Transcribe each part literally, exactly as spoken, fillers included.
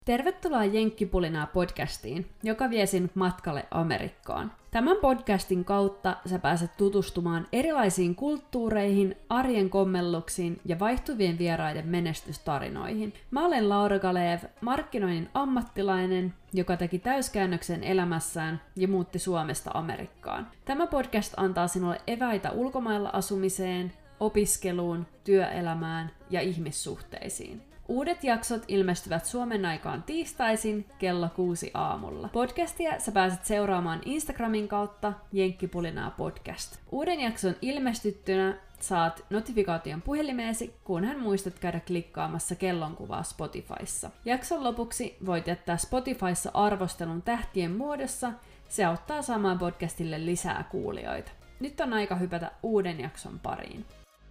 Tervetuloa Jenkkipulinaa podcastiin, joka vie sinut matkalle Amerikkaan. Tämän podcastin kautta sä pääset tutustumaan erilaisiin kulttuureihin, arjen kommelluksiin ja vaihtuvien vieraiden menestystarinoihin. Mä olen Laura Galeev, markkinoinnin ammattilainen, joka teki täyskäännöksen elämässään ja muutti Suomesta Amerikkaan. Tämä podcast antaa sinulle eväitä ulkomailla asumiseen, opiskeluun, työelämään ja ihmissuhteisiin. Uudet jaksot ilmestyvät Suomen aikaan tiistaisin kello kuusi aamulla. Podcastia sä pääset seuraamaan Instagramin kautta Jenkkipulinaa podcast. Uuden jakson ilmestyttynä saat notifikaation puhelimeesi, kunhan muistat käydä klikkaamassa kellonkuvaa Spotifyssa. Jakson lopuksi voit jättää Spotifyssa arvostelun tähtien muodossa. Se auttaa saamaan podcastille lisää kuulijoita. Nyt on aika hypätä uuden jakson pariin.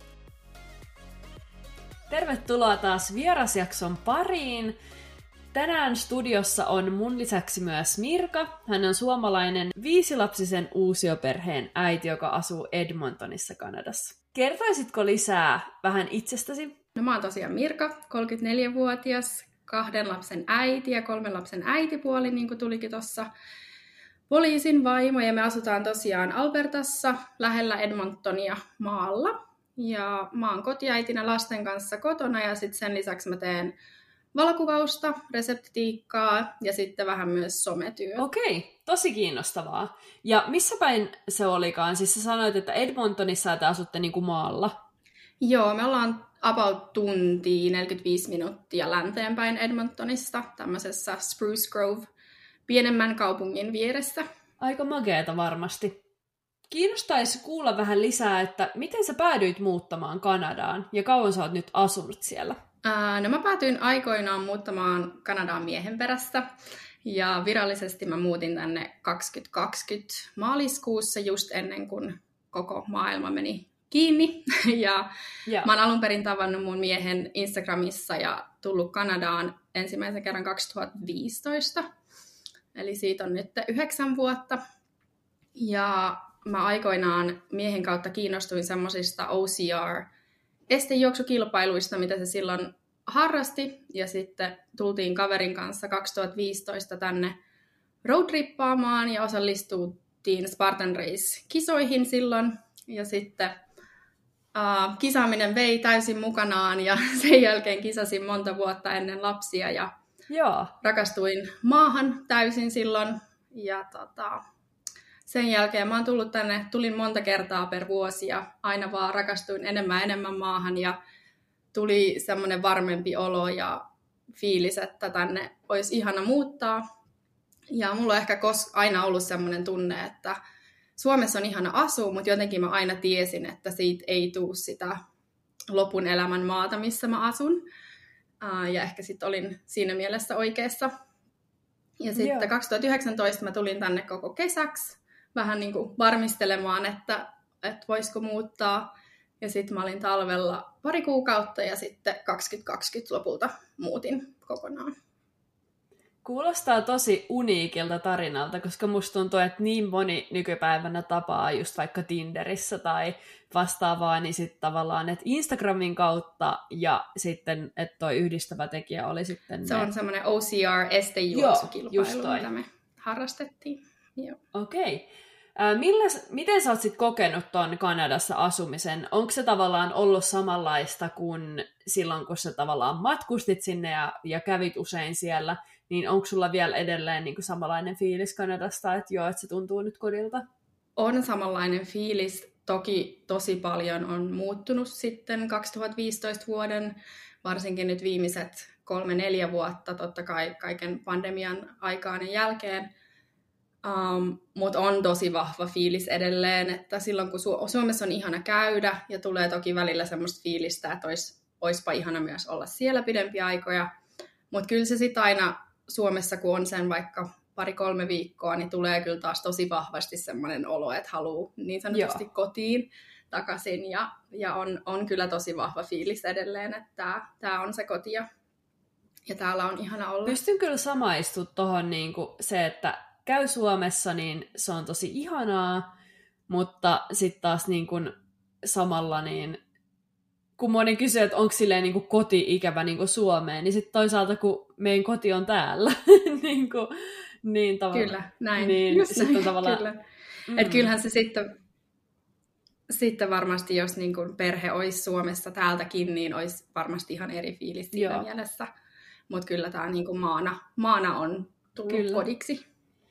Tervetuloa taas vierasjakson pariin. Tänään studiossa on mun lisäksi myös Mirka. Hän on suomalainen viisilapsisen uusioperheen äiti, joka asuu Edmontonissa, Kanadassa. Kertoisitko lisää vähän itsestäsi? No mä oon tosiaan Mirka, kolmekymmentäneljävuotias, kahden lapsen äiti ja kolmen lapsen äitipuoli, niin kuin tulikin tuossa poliisin vaimo. Ja me asutaan tosiaan Albertassa, lähellä Edmontonia maalla. Ja mä oon kotiäitinä lasten kanssa kotona ja sitten sen lisäksi mä teen valokuvausta, reseptitiikkaa ja sitten vähän myös sometyötä. Okei, tosi kiinnostavaa. Ja missä päin se olikaan? Siis sä sanoit, että Edmontonissa te asutte niinku maalla. Joo, me ollaan about tunti, neljäkymmentäviisi minuuttia länteenpäin Edmontonista, tämmöisessä Spruce Grove, pienemmän kaupungin vieressä. Aika makeeta varmasti. Kiinnostaisi kuulla vähän lisää, että miten sä päädyit muuttamaan Kanadaan ja kauan sä oot nyt asunut siellä? Ää, no mä päätyin aikoinaan muuttamaan Kanadaan miehen perässä ja virallisesti mä muutin tänne kaksituhattakaksikymmentä maaliskuussa just ennen kuin koko maailma meni kiinni. Ja yeah. Mä oon alun perin tavannut mun miehen Instagramissa ja tullut Kanadaan ensimmäisen kerran kaksituhattaviisitoista. Eli siitä on nyt yhdeksän vuotta. Ja mä aikoinaan miehen kautta kiinnostuin semmoisista O C R-estejuoksukilpailuista, mitä se silloin harrasti. Ja sitten tultiin kaverin kanssa kaksituhattaviisitoista tänne roadtrippaamaan ja osallistuttiin Spartan Race-kisoihin silloin. Ja sitten uh, kisaaminen vei täysin mukanaan ja sen jälkeen kisasin monta vuotta ennen lapsia ja Joo. rakastuin maahan täysin silloin. Ja tota... Sen jälkeen mä oon tullut tänne, tulin monta kertaa per vuosi ja aina vaan rakastuin enemmän ja enemmän maahan ja tuli semmoinen varmempi olo ja fiilis, että tänne olisi ihana muuttaa. Ja mulla on ehkä kos- aina ollut semmoinen tunne, että Suomessa on ihana asua, mutta jotenkin mä aina tiesin, että siitä ei tule sitä lopun elämän maata, missä mä asun. Ja ehkä sitten olin siinä mielessä oikeassa. Ja sitten Joo. kaksituhattayhdeksäntoista mä tulin tänne koko kesäksi. Vähän niin kuin varmistelemaan, että, että voisiko muuttaa. Ja sitten mä olin talvella pari kuukautta ja sitten kaksituhattakaksikymmentä lopulta muutin kokonaan. Kuulostaa tosi uniikilta tarinalta, koska musta tuntuu, että niin moni nykypäivänä tapaa just vaikka Tinderissä tai vastaavaa, niin sitten tavallaan, että Instagramin kautta ja sitten, että toi yhdistävä tekijä oli sitten... Se ne... on semmoinen O C R-estejuoksukilpailu, mitä me harrastettiin. Okei. Okay. Milläs, miten sä oot sit kokenut ton Kanadassa asumisen? Onko se tavallaan ollut samanlaista kuin silloin, kun sä tavallaan matkustit sinne ja, ja kävit usein siellä, niin onko sulla vielä edelleen niin kuin samanlainen fiilis Kanadasta, että joo, että se tuntuu nyt kodilta? On samanlainen fiilis. Toki tosi paljon on muuttunut sitten kaksituhattaviisitoista vuoden, varsinkin nyt viimeiset kolme neljä vuotta, totta kai kaiken pandemian aikaan ja jälkeen. Um, mutta on tosi vahva fiilis edelleen, että silloin kun Su- Suomessa on ihana käydä ja tulee toki välillä semmoista fiilistä, että ois, oispa ihana myös olla siellä pidempiä aikoja, mutta kyllä se sitten aina Suomessa, kun on sen vaikka pari-kolme viikkoa, niin tulee kyllä taas tosi vahvasti semmoinen olo, että haluaa niin sanotusti Joo. kotiin takaisin ja, ja on, on kyllä tosi vahva fiilis edelleen, että tämä on se koti ja, ja täällä on ihana olla. Pystyn kyllä samaistumaan tuohon niin se, että käy Suomessa, niin se on tosi ihanaa, mutta sitten taas niin kuin samalla niin kun moni kysyy, että onko silleen niin kuin koti-ikävä niin kuin Suomeen, niin sitten toisaalta, kun meidän koti on täällä, niin, kuin, niin tavallaan... Kyllä, näin. Niin, Just näin, tavallaan, kyllä. Mm. Että kyllähän se sitten, sitten varmasti, jos niin kuin perhe olisi Suomessa täältäkin, niin olisi varmasti ihan eri fiilis siinä Joo. mielessä. Mutta kyllä tämä niin kuin maana, maana on tullut kyllä. kodiksi.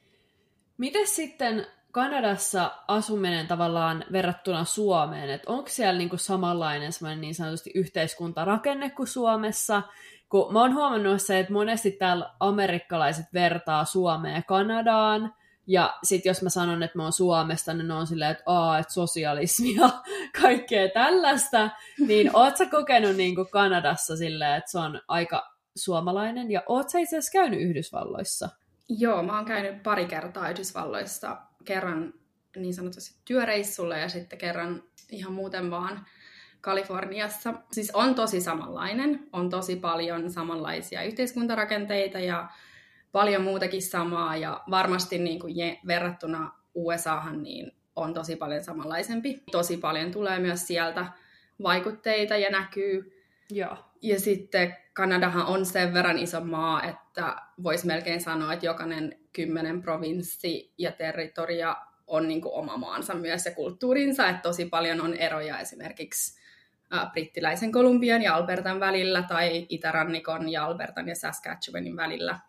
Mites sitten Kanadassa asuminen tavallaan verrattuna Suomeen? Et onko siellä niinku samanlainen niin sanotusti yhteiskuntarakenne kuin Suomessa? Kun mä oon huomannut se, että monesti täällä amerikkalaiset vertaa Suomeen ja Kanadaan. Ja sitten jos mä sanon, että mä oon Suomesta, niin ne on silleen, että aa, että sosialismi ja kaikkea tällaista. Niin oot sä kokenut niinku Kanadassa silleen, että se on aika suomalainen? Ja oot sä itse asiassa käynyt Yhdysvalloissa? Joo, mä oon käynyt pari kertaa Yhdysvalloissa. Kerran niin sanotusti työreissulla ja sitten kerran ihan muuten vaan Kaliforniassa. Siis on tosi samanlainen, on tosi paljon samanlaisia yhteiskuntarakenteita ja paljon muutakin samaa. Ja varmasti niin kuin verrattuna U S Ahan niin on tosi paljon samanlaisempi. Tosi paljon tulee myös sieltä vaikutteita ja näkyy. Joo. Ja sitten Kanadahan on sen verran iso maa, että voisi melkein sanoa, että jokainen kymmenen provinssi ja territoria on niin kuin oma maansa myös ja kulttuurinsa. Että tosi paljon on eroja esimerkiksi ä, brittiläisen Kolumbian ja Albertan välillä tai itärannikon ja Albertan ja Saskatchewanin välillä.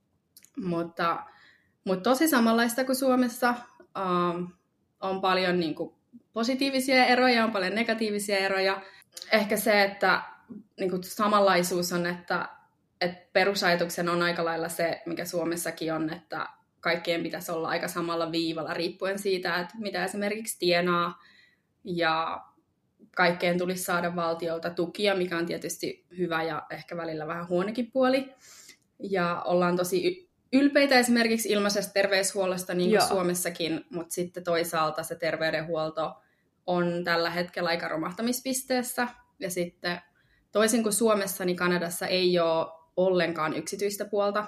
Mutta, mutta tosi samanlaista kuin Suomessa. Ähm, on paljon niin kuin positiivisia eroja, on paljon negatiivisia eroja. Ehkä se, että niin kuin samanlaisuus on, että, että perusajatuksen on aika lailla se, mikä Suomessakin on, että kaikkien pitäisi olla aika samalla viivalla riippuen siitä, että mitä esimerkiksi tienaa. Ja kaikkeen tulisi saada valtiolta tukia, mikä on tietysti hyvä ja ehkä välillä vähän huonokin puoli. Ja ollaan tosi ylpeitä esimerkiksi ilmaisesta terveyshuollosta niin kuin Joo. Suomessakin, mutta sitten toisaalta se terveydenhuolto on tällä hetkellä aika romahtamispisteessä. Ja sitten toisin kuin Suomessa, niin Kanadassa ei ole ollenkaan yksityistä puolta.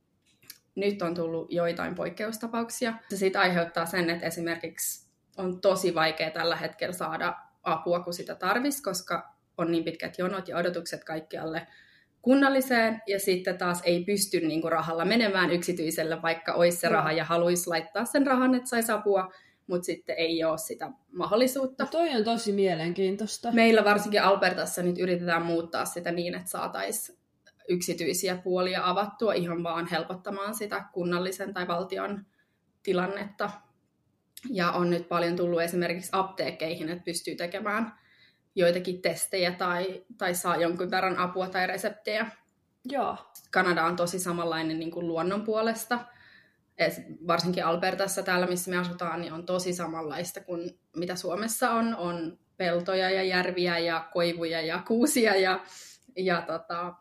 Nyt on tullut joitain poikkeustapauksia. Se sitten aiheuttaa sen, että esimerkiksi on tosi vaikea tällä hetkellä saada apua, kun sitä tarvitsisi, koska on niin pitkät jonot ja odotukset kaikkialle kunnalliseen. Ja sitten taas ei pysty niinku rahalla menemään yksityiselle, vaikka olisi se raha ja haluaisi laittaa sen rahan, että saisi apua. Mutta sitten ei ole sitä mahdollisuutta. No toi on tosi mielenkiintoista. Meillä varsinkin Albertassa nyt yritetään muuttaa sitä niin, että saataisiin yksityisiä puolia avattua ihan vaan helpottamaan sitä kunnallisen tai valtion tilannetta. Ja on nyt paljon tullut esimerkiksi apteekkeihin, että pystyy tekemään joitakin testejä tai, tai saa jonkun verran apua tai reseptejä. Joo. Kanada on tosi samanlainen niin kuin luonnon puolesta. Et varsinkin Albertassa, täällä missä me asutaan, niin on tosi samanlaista kuin mitä Suomessa on. On peltoja ja järviä ja koivuja ja kuusia. Ja, ja tota,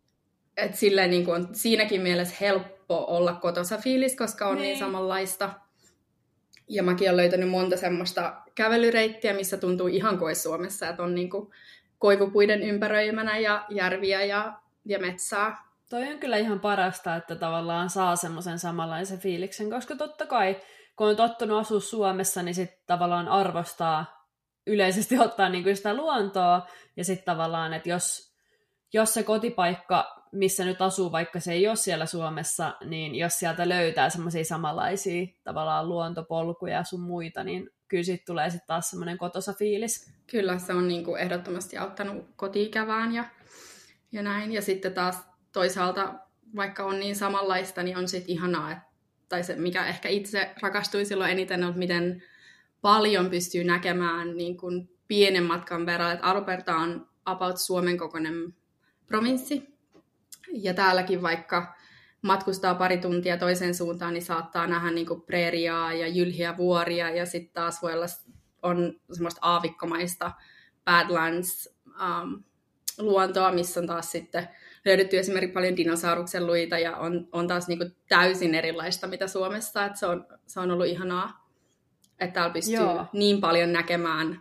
et silleen niin kuin on siinäkin mielessä helppo olla kotosa fiilis, koska on niin, niin samanlaista. Ja mäkin olen löytänyt monta semmoista kävelyreittiä, missä tuntuu ihan kuin Suomessa, että on niin kuin koivupuiden ympäröimänä ja järviä ja, ja metsää. Toi on kyllä ihan parasta, että tavallaan saa semmoisen samanlaisen fiiliksen, koska totta kai, kun on tottunut asua Suomessa, niin sitten tavallaan arvostaa yleisesti ottaa niin kuin sitä luontoa, ja sitten tavallaan, että jos, jos se kotipaikka, missä nyt asuu, vaikka se ei ole siellä Suomessa, niin jos sieltä löytää semmoisia samanlaisia tavallaan luontopolkuja ja sun muita, niin kyllä siitä tulee sitten taas semmoinen kotosa fiilis. Kyllä, se on niin kuin ehdottomasti auttanut koti-ikävään ja, ja näin, ja sitten taas toisaalta, vaikka on niin samanlaista, niin on sitten ihanaa, että, tai se, mikä ehkä itse rakastui silloin eniten, on miten paljon pystyy näkemään niin kuin pienen matkan verran. Että Alberta on about Suomen kokoinen provinssi, ja täälläkin vaikka matkustaa pari tuntia toiseen suuntaan, niin saattaa nähdä niin kuin preeriaa ja jylhiä vuoria, ja sitten taas voi olla on semmoista aavikkomaista Badlands um, luontoa, missä on taas sitten löydetty esimerkiksi paljon dinosauruksen luita ja on, on taas niin kuin täysin erilaista mitä Suomessa, että se on, se on ollut ihanaa, että täällä pystyy Joo. niin paljon näkemään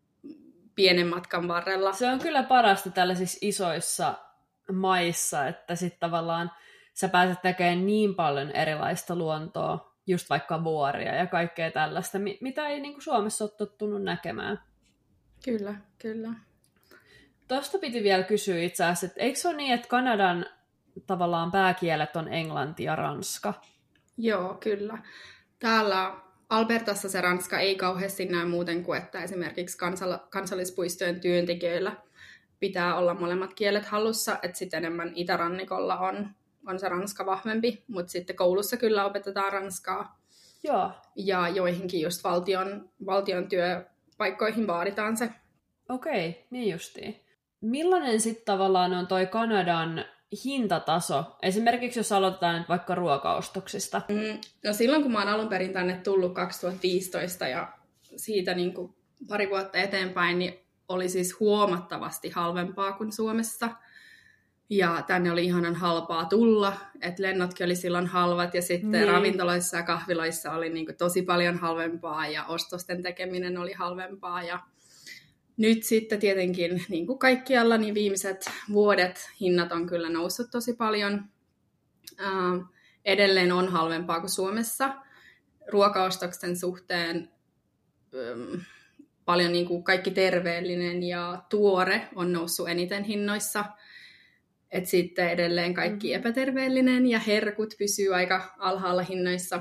pienen matkan varrella. Se on kyllä parasta tällaisissa isoissa maissa, että sitten tavallaan sä pääset tekemään niin paljon erilaista luontoa, just vaikka vuoria ja kaikkea tällaista, mitä ei niin kuin Suomessa ole tottunut näkemään. Kyllä, kyllä. Tuosta piti vielä kysyä itse asiassa, että eikö se ole niin, että Kanadan tavallaan pääkielet on englanti ja ranska? Joo, kyllä. Täällä Albertassa se ranska ei kauheasti näy muuten kuin, että esimerkiksi kansal- kansallispuistojen työntekijöillä pitää olla molemmat kielet hallussa, että sitten enemmän itärannikolla on, on se ranska vahvempi, mutta sitten koulussa kyllä opetetaan ranskaa. Joo. Ja joihinkin just valtion, valtion työpaikkoihin vaaditaan se. Okei, niin justiin. Millainen sitten tavallaan on toi Kanadan hintataso? Esimerkiksi jos aloitetaan nyt vaikka ruokaostoksista. Mm, no silloin kun mä oon alun perin tänne tullut kaksituhattaviisitoista ja siitä niin kuin pari vuotta eteenpäin, niin oli siis huomattavasti halvempaa kuin Suomessa. Ja tänne oli ihanan halpaa tulla, että lennotkin oli silloin halvat ja sitten niin. Ravintoloissa ja kahviloissa oli niin kuin tosi paljon halvempaa ja ostosten tekeminen oli halvempaa. Ja nyt sitten tietenkin niin kuin kaikkialla niin viimeiset vuodet hinnat on kyllä noussut tosi paljon. Äh, edelleen on halvempaa kuin Suomessa. Ruokaostoksen suhteen ähm, paljon niin kuin kaikki terveellinen ja tuore on noussut eniten hinnoissa. Et sitten edelleen kaikki epäterveellinen ja herkut pysyy aika alhaalla hinnoissa.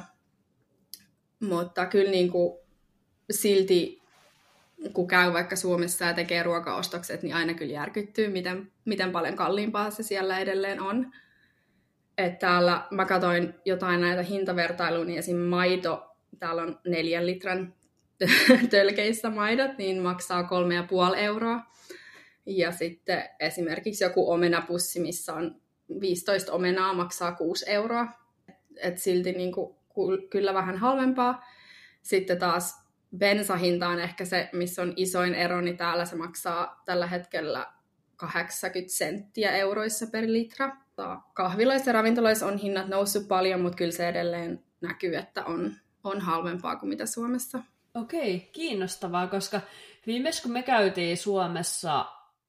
Mutta kyllä niin kuin silti, kun käy vaikka Suomessa ja tekee ruokaostokset, niin aina kyllä järkyttyy, miten, miten paljon kalliimpaa se siellä edelleen on. Et täällä mä katsoin jotain näitä hintavertailuja, niin esim. Maito, täällä on neljän litran tölkeissä maidot, niin maksaa kolme ja puoli euroa. Ja sitten esimerkiksi joku omenapussi, missä on viisitoista omenaa, maksaa kuusi euroa. Et silti niin kuin, kyllä vähän halvempaa. Sitten taas bensahinta on ehkä se, missä on isoin ero, niin täällä se maksaa tällä hetkellä kahdeksankymmentä senttiä euroissa per litra. Kahviloissa ja ravintoloissa on hinnat noussut paljon, mutta kyllä se edelleen näkyy, että on, on halvempaa kuin mitä Suomessa. Okei, kiinnostavaa, koska viimeis kun me käytiin Suomessa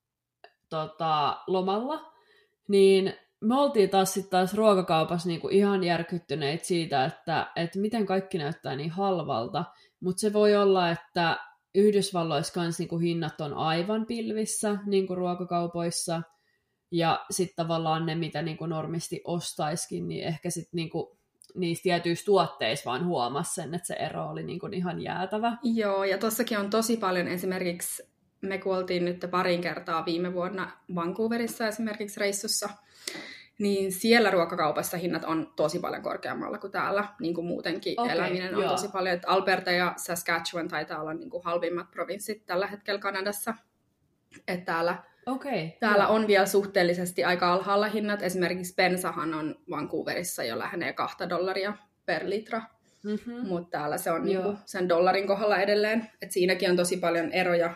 tota, lomalla, niin me oltiin taas sitten taas ruokakaupassa niinku ihan järkyttyneitä siitä, että, että miten kaikki näyttää niin halvalta. Mutta se voi olla, että Yhdysvalloissa kans niinku hinnat on aivan pilvissä niinku ruokakaupoissa. Ja sitten tavallaan ne, mitä niinku normisti ostaiskin, niin ehkä sitten niinku niistä tietyissä tuotteissa vaan huomasi sen, että se ero oli niinku ihan jäätävä. Joo, ja tossakin on tosi paljon esimerkiksi, me kun oltiin nyt parin kertaa viime vuonna Vancouverissa esimerkiksi reissussa, niin siellä ruokakaupassa hinnat on tosi paljon korkeammalla kuin täällä. Niin kuin muutenkin okay, eläminen on joo. tosi paljon. Että Alberta ja Saskatchewan taitaa olla niin kuin halvimmat provinssit tällä hetkellä Kanadassa. Että täällä, okay, täällä on vielä suhteellisesti aika alhaalla hinnat. Esimerkiksi bensahan on Vancouverissa jo lähenee kahta dollaria per litra. Mm-hmm. Mutta täällä se on niin kuin sen dollarin kohdalla edelleen. Että siinäkin on tosi paljon eroja.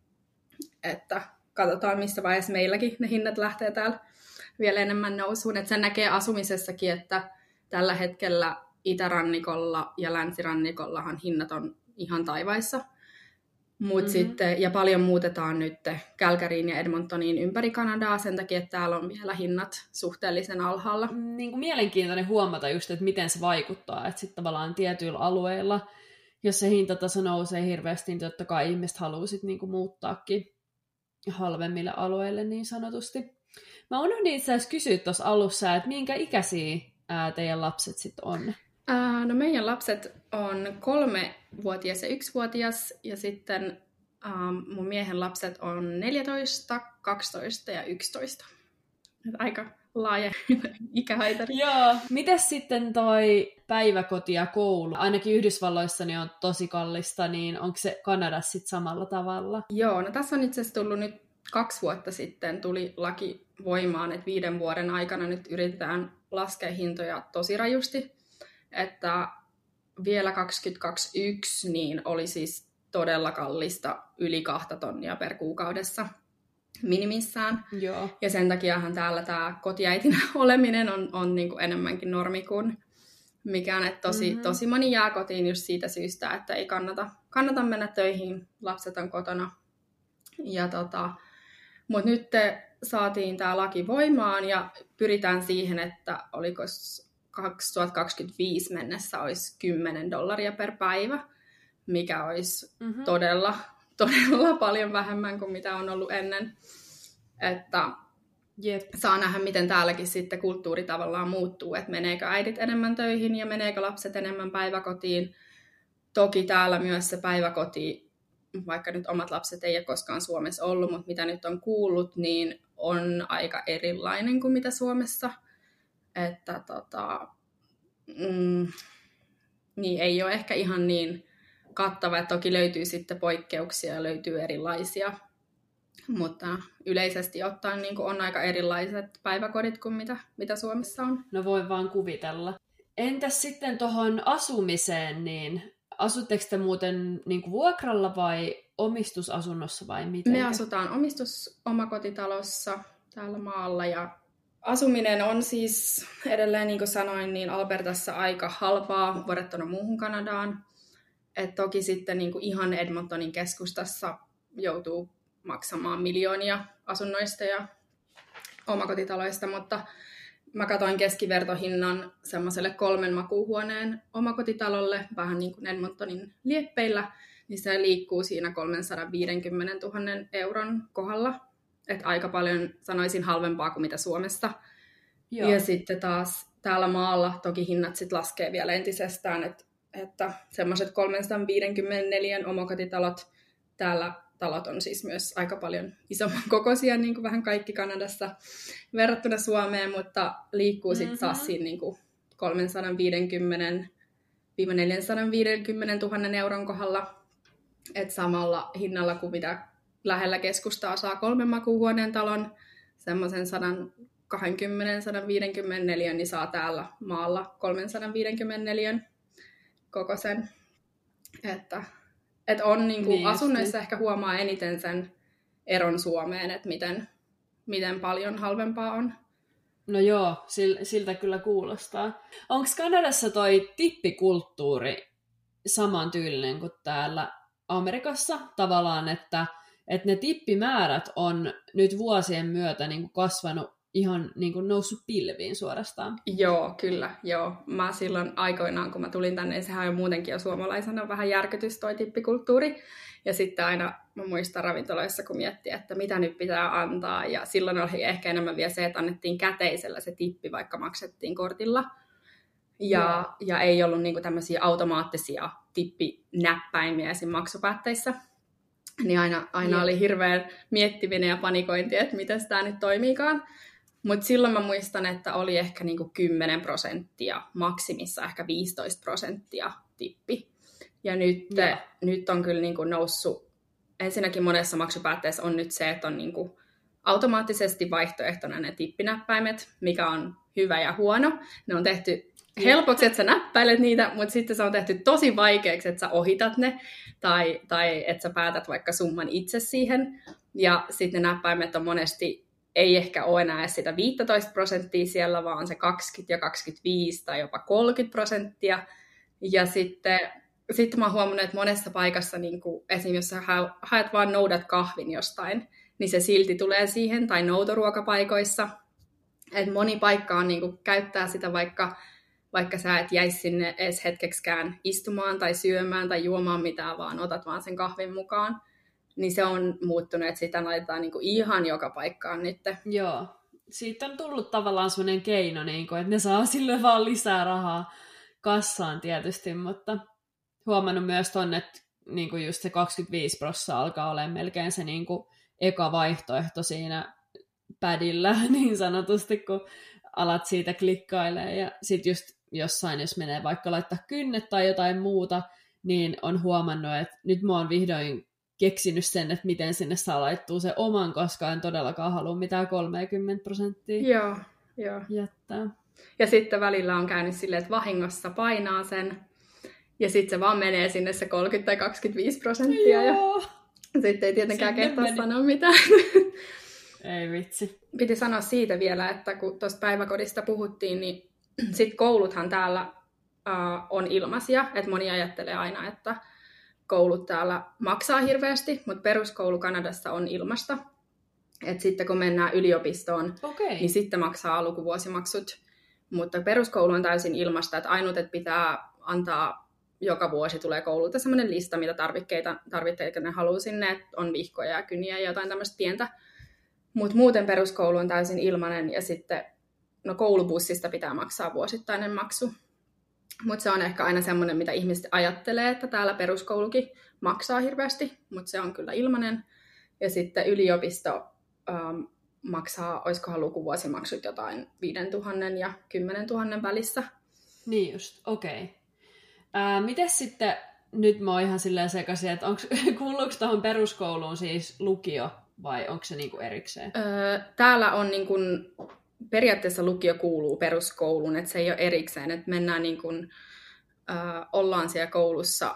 Että katsotaan, missä vaiheessa meilläkin ne hinnat lähtee täällä vielä enemmän nousuun. Että sen näkee asumisessakin, että tällä hetkellä itärannikolla ja länsirannikollahan hinnat on ihan taivaissa. Mut mm-hmm. sitten, ja paljon muutetaan nyt Calgaryin ja Edmontoniin ympäri Kanadaa sen takia, että täällä on vielä hinnat suhteellisen alhaalla. Niin kuin mielenkiintoinen huomata just, että miten se vaikuttaa. Että sitten tavallaan tietyillä alueilla, jos se hintataso nousee hirveästi, niin totta kai ihmiset haluaa sitten niinku muuttaakin halvemmille alueille niin sanotusti. Mä unohdin itse asiassa kysyä tuossa alussa, että minkä ikäisiä ää, teidän lapset sitten on? Ää, no meidän lapset on kolmevuotias ja yksivuotias, ja sitten ää, mun miehen lapset on neljätoista, kaksitoista ja yksitoista. Aika laaja ikähaitari. Joo. Mites sitten toi päiväkoti ja koulu? Ainakin Yhdysvalloissa ne on tosi kallista, niin onko se Kanadassa sitten samalla tavalla? Joo, no tässä on itse asiassa tullut nyt kaksi vuotta sitten tuli laki voimaan, että viiden vuoden aikana nyt yritetään laskea hintoja tosi rajusti. Että vielä kaksituhattakaksikymmentäyksi niin oli siis todella kallista yli kahta tonnia per kuukaudessa minimissään. Joo. Ja sen takiahan täällä tämä kotiäitinä oleminen on, on niin kuin enemmänkin normi kuin mikään. Että tosi, mm-hmm. tosi moni jää kotiin just siitä syystä, että ei kannata, kannata mennä töihin, lapset on kotona. Ja tota, mutta nyt saatiin tämä laki voimaan ja pyritään siihen, että oliko kaksituhattakaksikymmentäviisi mennessä olisi kymmenen dollaria per päivä, mikä olisi mm-hmm. todella, todella paljon vähemmän kuin mitä on ollut ennen. Että Jep. saa nähdä, miten täälläkin sitten kulttuuri tavallaan muuttuu, että meneekö äidit enemmän töihin ja meneekö lapset enemmän päiväkotiin. Toki täällä myös se päiväkoti, vaikka nyt omat lapset ei ole koskaan Suomessa ollut, mutta mitä nyt on kuullut, niin on aika erilainen kuin mitä Suomessa. Että tota, mm, niin ei ole ehkä ihan niin kattava, että toki löytyy sitten poikkeuksia ja löytyy erilaisia. Mutta yleisesti ottaen niin on aika erilaiset päiväkodit kuin mitä, mitä Suomessa on. No voi vaan kuvitella. Entäs sitten tuohon asumiseen, niin asutteko te muuten niin kuin vuokralla vai omistusasunnossa vai miten? Me asutaan omistusomakotitalossa täällä maalla ja asuminen on siis edelleen, niin kuin sanoin, niin Albertassa aika halpaa verrattuna muuhun Kanadaan. Et toki sitten niin kuin ihan Edmontonin keskustassa joutuu maksamaan miljoonia asunnoista ja omakotitaloista, mutta mä katsoin keskivertohinnan semmoiselle kolmen makuuhuoneen omakotitalolle, vähän niin kuin Edmontonin lieppeillä, niin se liikkuu siinä kolmesataaviisikymmentätuhatta euron kohdalla. Että aika paljon sanoisin halvempaa kuin mitä Suomessa. Joo. Ja sitten taas täällä maalla toki hinnat sit laskee vielä entisestään, että, että semmoiset kolmesataaviisikymmentäneljä omakotitalot, täällä talot on siis myös aika paljon isomman kokoisia, niin kuin vähän kaikki Kanadassa verrattuna Suomeen, mutta liikkuu sitten mm-hmm. taas siinä niin kuin kolmesataaviisikymmentä neljäsataaviisikymmentätuhatta euron kohdalla, että samalla hinnalla kuin mitä lähellä keskustaa saa kolmen makuuhuoneen talon, semmoisen sata kaksikymmentä sata viisikymmentäneljä, niin saa täällä maalla kolmesataaviisikymmentäneljä kokoisen. Että, että on niin kuin niin asunnoissa ehkä huomaa eniten sen eron Suomeen, että miten, miten paljon halvempaa on. No joo, siltä kyllä kuulostaa. Onko Kanadassa toi tippikulttuuri samantyylinen kuin täällä Amerikassa tavallaan, että, että ne tippimäärät on nyt vuosien myötä niin kuin kasvanut ihan niin kuin noussut pilviin suorastaan? Joo, kyllä. Joo. Mä silloin aikoinaan, kun mä tulin tänne, niin sehän on muutenkin jo suomalaisena vähän järkytys toi tippikulttuuri. Ja sitten aina mä muistan ravintoloissa, kun miettii, että mitä nyt pitää antaa. Ja silloin oli ehkä enemmän vielä se, että annettiin käteisellä se tippi, vaikka maksettiin kortilla. Ja, ja ei ollut niinku tämmöisiä automaattisia tippinäppäimiä esim. Maksupäätteissä. Niin aina, aina oli hirveän miettiminen ja panikointi, että miten tämä nyt toimiikaan. Mutta silloin mä muistan, että oli ehkä niinku kymmenen prosenttia, maksimissa ehkä viisitoista prosenttia tippi. Ja nyt, yeah. nyt on kyllä niinku noussut, ensinnäkin monessa maksupäätteessä on nyt se, että on niinku automaattisesti vaihtoehtona ne tippinäppäimet, mikä on hyvä ja huono. Ne on tehty helpoksi, että sä näppäilet niitä, mutta sitten se on tehty tosi vaikeaksi, että sä ohitat ne, tai, tai että sä päätät vaikka summan itse siihen. Ja sitten ne näppäimet on monesti, ei ehkä ole enää sitä viisitoista prosenttia siellä, vaan se kaksikymmentä ja kaksikymmentäviisi tai jopa kolmekymmentä prosenttia. Ja sitten, sitten mä oon huomannut, että monessa paikassa, niin kuin esimerkiksi jos sä haet vaan noudat kahvin jostain, niin se silti tulee siihen, tai noutoruokapaikoissa. Että moni paikka on, niin kuin, käyttää sitä vaikka vaikka sä et jäisi sinne edes hetkeksikään istumaan tai syömään tai juomaan mitään, vaan otat vaan sen kahvin mukaan, niin se on muuttunut, että sitä laitetaan niinku ihan joka paikkaan nyt. Joo, siitä on tullut tavallaan sellainen keino, niinku, että ne saa sille vaan lisää rahaa kassaan tietysti, mutta huomannut myös ton, että niinku just se kaksikymmentäviisi prosenttia alkaa olemaan melkein se niinku eka vaihtoehto siinä padilla niin sanotusti, kun alat siitä klikkailemaan ja sit just jossain, jos menee vaikka laittaa kynnet tai jotain muuta, niin on huomannut, että nyt mä oon vihdoin keksinyt sen, että miten sinne saa laittua se oman, koska en todellakaan halua mitään kolmekymmentä prosenttia joo, joo. jättää. Ja sitten välillä on käynyt silleen, että vahingossa painaa sen, ja sitten se vaan menee sinne se kolmekymmentä tai kaksikymmentäviisi prosenttia, joo. Ja sitten ei tietenkään kehtaa sanoa mitään. Ei vitsi. Piti sanoa siitä vielä, että kun tuosta päiväkodista puhuttiin, niin sitten kouluthan täällä uh, on ilmaisia. Että moni ajattelee aina, että koulut täällä maksaa hirveästi, mutta peruskoulu Kanadassa on ilmasta. Että sitten kun mennään yliopistoon, okay. niin sitten maksaa lukuvuosimaksut. Mutta peruskoulu on täysin ilmasta, että ainut, että pitää antaa joka vuosi tulee koululta sellainen lista, mitä tarvikkeita, tarvikkeita ne haluaa sinne, että on vihkoja ja kyniä ja jotain tämmöistä pientä. Mutta muuten peruskoulu on täysin ilmainen ja sitten no koulubussista pitää maksaa vuosittainen maksu. Mutta se on ehkä aina semmoinen, mitä ihmiset ajattelee, että täällä peruskoulukin maksaa hirveästi, mutta se on kyllä ilmainen. Ja sitten yliopisto ähm, maksaa, olisikohan lukuvuosimaksut jotain viisituhatta ja kymmenen tuhatta välissä. Niin just, okei. Okay. Mites sitten, nyt mä oon ihan silleen sekaisin, että onks, kuuluuko tuohon peruskouluun siis lukio vai onko se niinku erikseen? Öö, täällä on niinku, periaatteessa lukio kuuluu peruskouluun, että se ei ole erikseen, että mennään niinku, öö, ollaan siellä koulussa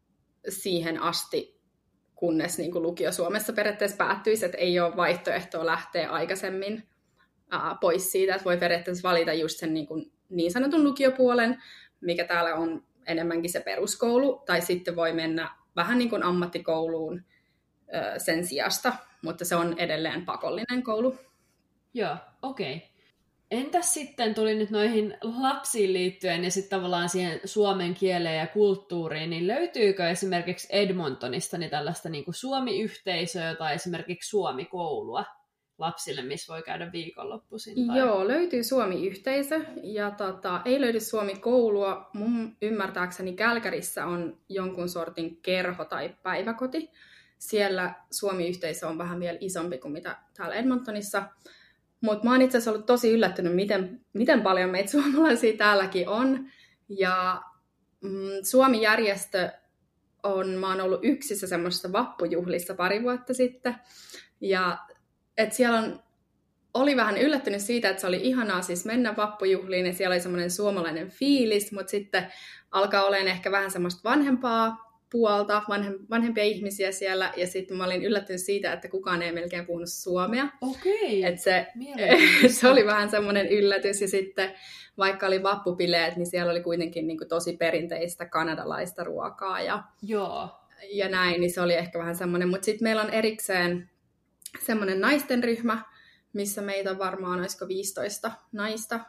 siihen asti, kunnes niinku lukio Suomessa periaatteessa päättyisi, että ei ole vaihtoehtoa lähteä aikaisemmin ää, pois siitä, että voi periaatteessa valita just sen niinku, niin sanotun lukiopuolen, mikä täällä on enemmänkin se peruskoulu, tai sitten voi mennä vähän niin kuin ammattikouluun ö, sen sijasta, mutta se on edelleen pakollinen koulu. Joo, okei. Okay. Entäs sitten tuli nyt noihin lapsiin liittyen ja sitten tavallaan siihen suomen kieleen ja kulttuuriin, niin löytyykö esimerkiksi Edmontonista niin tällaista niin kuin Suomi-yhteisöä tai esimerkiksi Suomi-koulua lapsille, missä voi käydä viikonloppuisin? Tai... Joo, löytyy Suomi-yhteisö ja tota, ei löydy Suomi-koulua. Mun ymmärtääkseni Kälkärissä on jonkun sortin kerho tai päiväkoti. Siellä Suomi-yhteisö on vähän vielä isompi kuin mitä täällä Edmontonissa. Mutta mä oon itse asiassa ollut tosi yllättynyt, miten, miten paljon meitä suomalaisia täälläkin on. Ja mm, Suomi-järjestö on, mä oon ollut yksissä semmoisissa vappujuhlissa pari vuotta sitten. Ja et siellä on, oli vähän yllättynyt siitä, että se oli ihanaa siis mennä vappujuhliin ja siellä oli semmoinen suomalainen fiilis, mutta sitten alkaa olemaan ehkä vähän semmoista vanhempaa puolta, vanhem, vanhempia ihmisiä siellä ja sitten mä olin yllättynyt siitä, että kukaan ei melkein puhunut suomea. Okei, et se, se oli vähän semmoinen yllätys ja sitten vaikka oli vappupileet, niin siellä oli kuitenkin niin kuin tosi perinteistä kanadalaista ruokaa ja, Joo. ja näin, niin se oli ehkä vähän semmoinen, mutta sitten meillä on erikseen semmoinen naisten ryhmä, missä meitä on varmaan, olisiko viisitoista naista.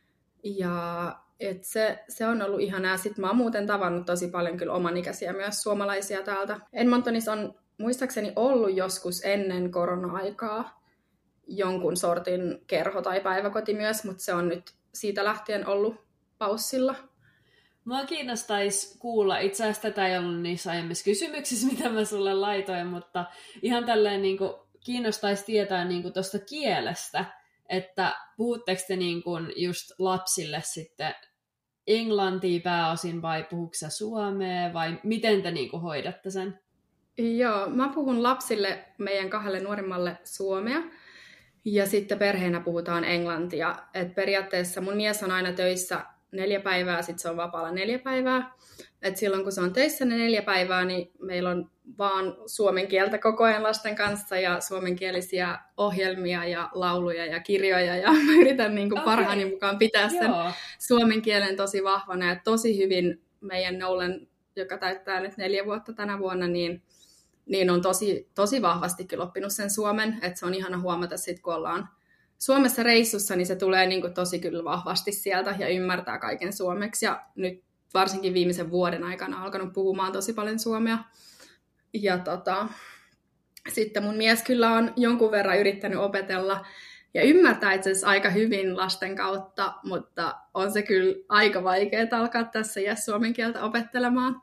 Ja et se, se on ollut ihanaa. Sitten mä oon muuten tavannut tosi paljon kyllä omanikäisiä myös suomalaisia täältä. Edmontonissa on muistaakseni ollut joskus ennen korona-aikaa jonkun sortin kerho tai päiväkoti myös, mutta se on nyt siitä lähtien ollut paussilla. Mua kiinnostaisi kuulla, itse asiassa tätä ei ollut niissä aiemmissa kysymyksissä, mitä mä sulle laitoin, mutta ihan tälleen niin kuin kiinnostaisi tietää niin tuosta kielestä, että puhutteko te niin kuin just lapsille sitten englantia pääosin vai puhuuko sä suomea vai miten te niin kuin hoidatte sen? Joo, mä puhun lapsille meidän kahdelle nuorimmalle suomea ja sitten perheenä puhutaan englantia. Et periaatteessa mun mies on aina töissä neljä päivää, sitten se on vapaalla neljä päivää. Et silloin kun se on töissä ne neljä päivää, niin meillä on vaan suomen kieltä koko ajan lasten kanssa ja suomenkielisiä ohjelmia ja lauluja ja kirjoja. Ja mä yritän niin kuin okay. parhaani mukaan pitää sen Joo. suomen kielen tosi vahvana. Ja tosi hyvin meidän Nolan, joka täyttää nyt neljä vuotta tänä vuonna, niin, niin on tosi, tosi vahvasti kyllä oppinut sen suomen. Että se on ihana huomata sitten, kun ollaan Suomessa reissussa, niin se tulee niin kuin tosi kyllä vahvasti sieltä ja ymmärtää kaiken suomeksi. Ja nyt varsinkin viimeisen vuoden aikana alkanut puhumaan tosi paljon suomea. Ja tota, sitten mun mies kyllä on jonkun verran yrittänyt opetella ja ymmärtää itse asiassa aika hyvin lasten kautta, mutta on se kyllä aika vaikeaa alkaa tässä iässä suomen kieltä opettelemaan.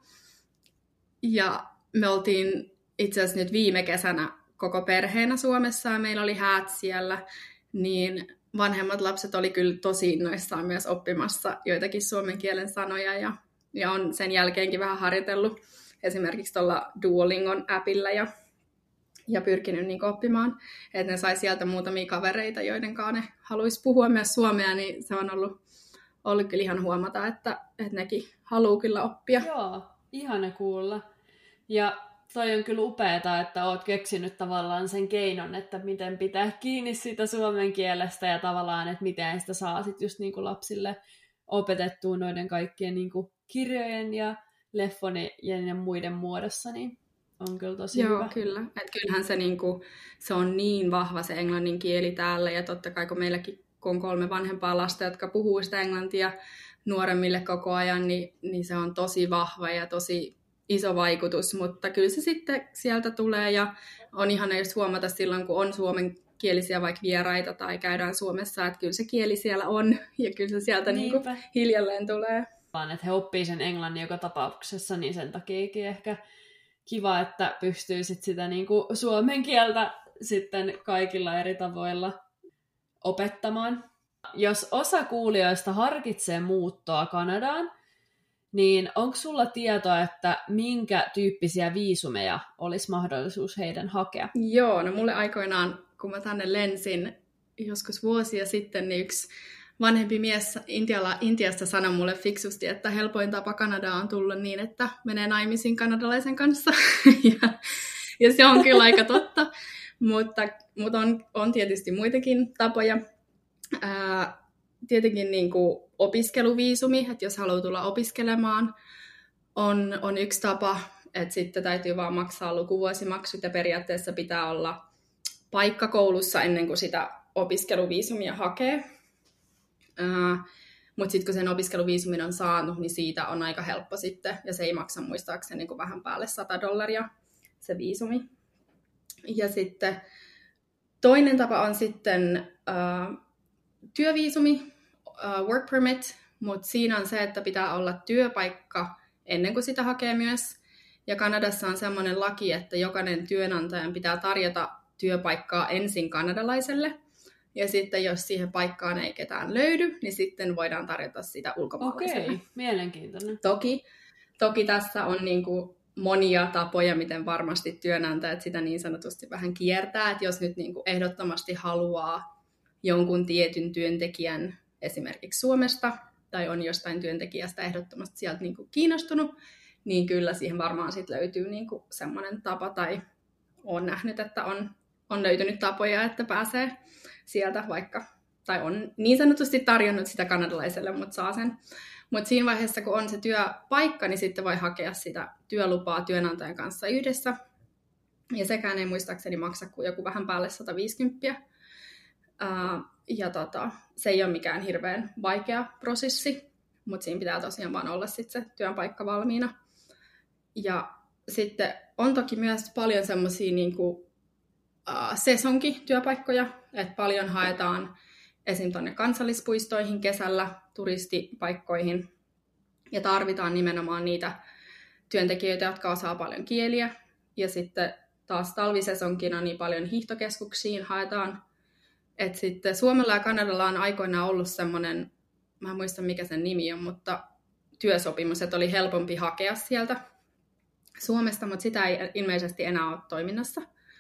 Ja me oltiin itse asiassa nyt viime kesänä koko perheenä Suomessa ja meillä oli häät siellä, niin vanhemmat lapset oli kyllä tosi innoissaan myös oppimassa joitakin suomen kielen sanoja ja, ja on sen jälkeenkin vähän harjoitellut esimerkiksi tuolla Duolingon appilla ja, ja pyrkinyt niin oppimaan, että ne sai sieltä muutamia kavereita, joiden kanssa ne haluaisi puhua myös suomea, niin se on ollut, ollut kyllä ihan huomata, että, että nekin haluaa kyllä oppia. Joo, ihana kuulla. Ja toi on kyllä upeaa, että oot keksinyt tavallaan sen keinon, että miten pitää kiinni siitä suomen kielestä ja tavallaan, että miten sitä saa sit just niin kuin lapsille opetettua noiden kaikkien niin kuin kirjojen ja leffonien ja muiden muodossa, niin on kyllä tosi Joo, hyvä. kyllä. Et kyllähän se, niinku, se on niin vahva se englannin kieli täällä, ja totta kai kun meilläkin kun on kolme vanhempaa lasta, jotka puhuu sitä englantia nuoremmille koko ajan, niin, niin se on tosi vahva ja tosi iso vaikutus, mutta kyllä se sitten sieltä tulee, ja on ihana just huomata silloin, kun on suomen kielisiä vaikka vieraita tai käydään Suomessa, että kyllä se kieli siellä on ja kyllä se sieltä niin kuin hiljalleen tulee. Vaan että he oppii sen englannin joka tapauksessa, niin sen takiakin ehkä kiva, että pystyy sit sitä niin kuin suomen kieltä sitten kaikilla eri tavoilla opettamaan. Jos osa kuulijoista harkitsee muuttoa Kanadaan, niin onko sulla tietoa, että minkä tyyppisiä viisumeja olisi mahdollisuus heidän hakea? Joo, no mulle aikoinaan, kun mä tänne lensin joskus vuosia sitten, niin yksi vanhempi mies Intialla, Intiasta sanoi mulle fiksusti, että helpoin tapa Kanadaan on tulla niin, että menee naimisiin kanadalaisen kanssa. ja, ja se on kyllä aika totta, mutta, mutta on, on tietysti muitakin tapoja. Ää, tietenkin niin kuin opiskeluviisumi, että jos haluaa tulla opiskelemaan, on, on yksi tapa, että sitten täytyy vaan maksaa lukuvuosimaksut ja periaatteessa pitää olla paikka koulussa ennen kuin sitä opiskeluviisumia hakee. Uh, mutta sitten kun sen opiskeluviisumin on saanut, niin siitä on aika helppo sitten, ja se ei maksa muistaakseni niin kuin vähän päälle sata dollaria se viisumi. Ja sitten toinen tapa on sitten uh, työviisumi, uh, work permit, mutta siinä on se, että pitää olla työpaikka ennen kuin sitä hakee myös. Ja Kanadassa on semmoinen laki, että jokainen työnantajan pitää tarjota työpaikkaa ensin kanadalaiselle. Ja sitten jos siihen paikkaan ei ketään löydy, niin sitten voidaan tarjota sitä ulkomaalaiselle. Okei, mielenkiintoinen. Toki, toki tässä on niin kuin monia tapoja, miten varmasti työnantajat sitä niin sanotusti vähän kiertää. Että jos nyt niin kuin ehdottomasti haluaa jonkun tietyn työntekijän esimerkiksi Suomesta, tai on jostain työntekijästä ehdottomasti sieltä niin kuin kiinnostunut, niin kyllä siihen varmaan sit löytyy niin kuin semmoinen tapa, tai olen nähnyt, että on, on löytynyt tapoja, että pääsee sieltä vaikka, tai on niin sanotusti tarjonnut sitä kanadalaiselle, mutta saa sen. Mutta siinä vaiheessa, kun on se työpaikka, niin sitten voi hakea sitä työlupaa työnantajan kanssa yhdessä. Ja sekään ei muistaakseni maksa kuin joku vähän päälle sata viisikymmentä. Uh, ja tota, se ei ole mikään hirveän vaikea prosessi, mutta siinä pitää tosiaan vaan olla sitten se työpaikka valmiina. Ja sitten on toki myös paljon semmoisia niinku, uh, sesonkityöpaikkoja, että paljon haetaan esim. Tuonne kansallispuistoihin kesällä, turistipaikkoihin, ja tarvitaan nimenomaan niitä työntekijöitä, jotka osaa paljon kieliä. Ja sitten taas talvisesonkina niin paljon hiihtokeskuksiin haetaan. Et sitten Suomella ja Kanadalla on aikoinaan ollut semmoinen, mä en muista mikä sen nimi on, mutta työsopimus, että oli helpompi hakea sieltä Suomesta, mutta sitä ei ilmeisesti enää ole toiminnassa.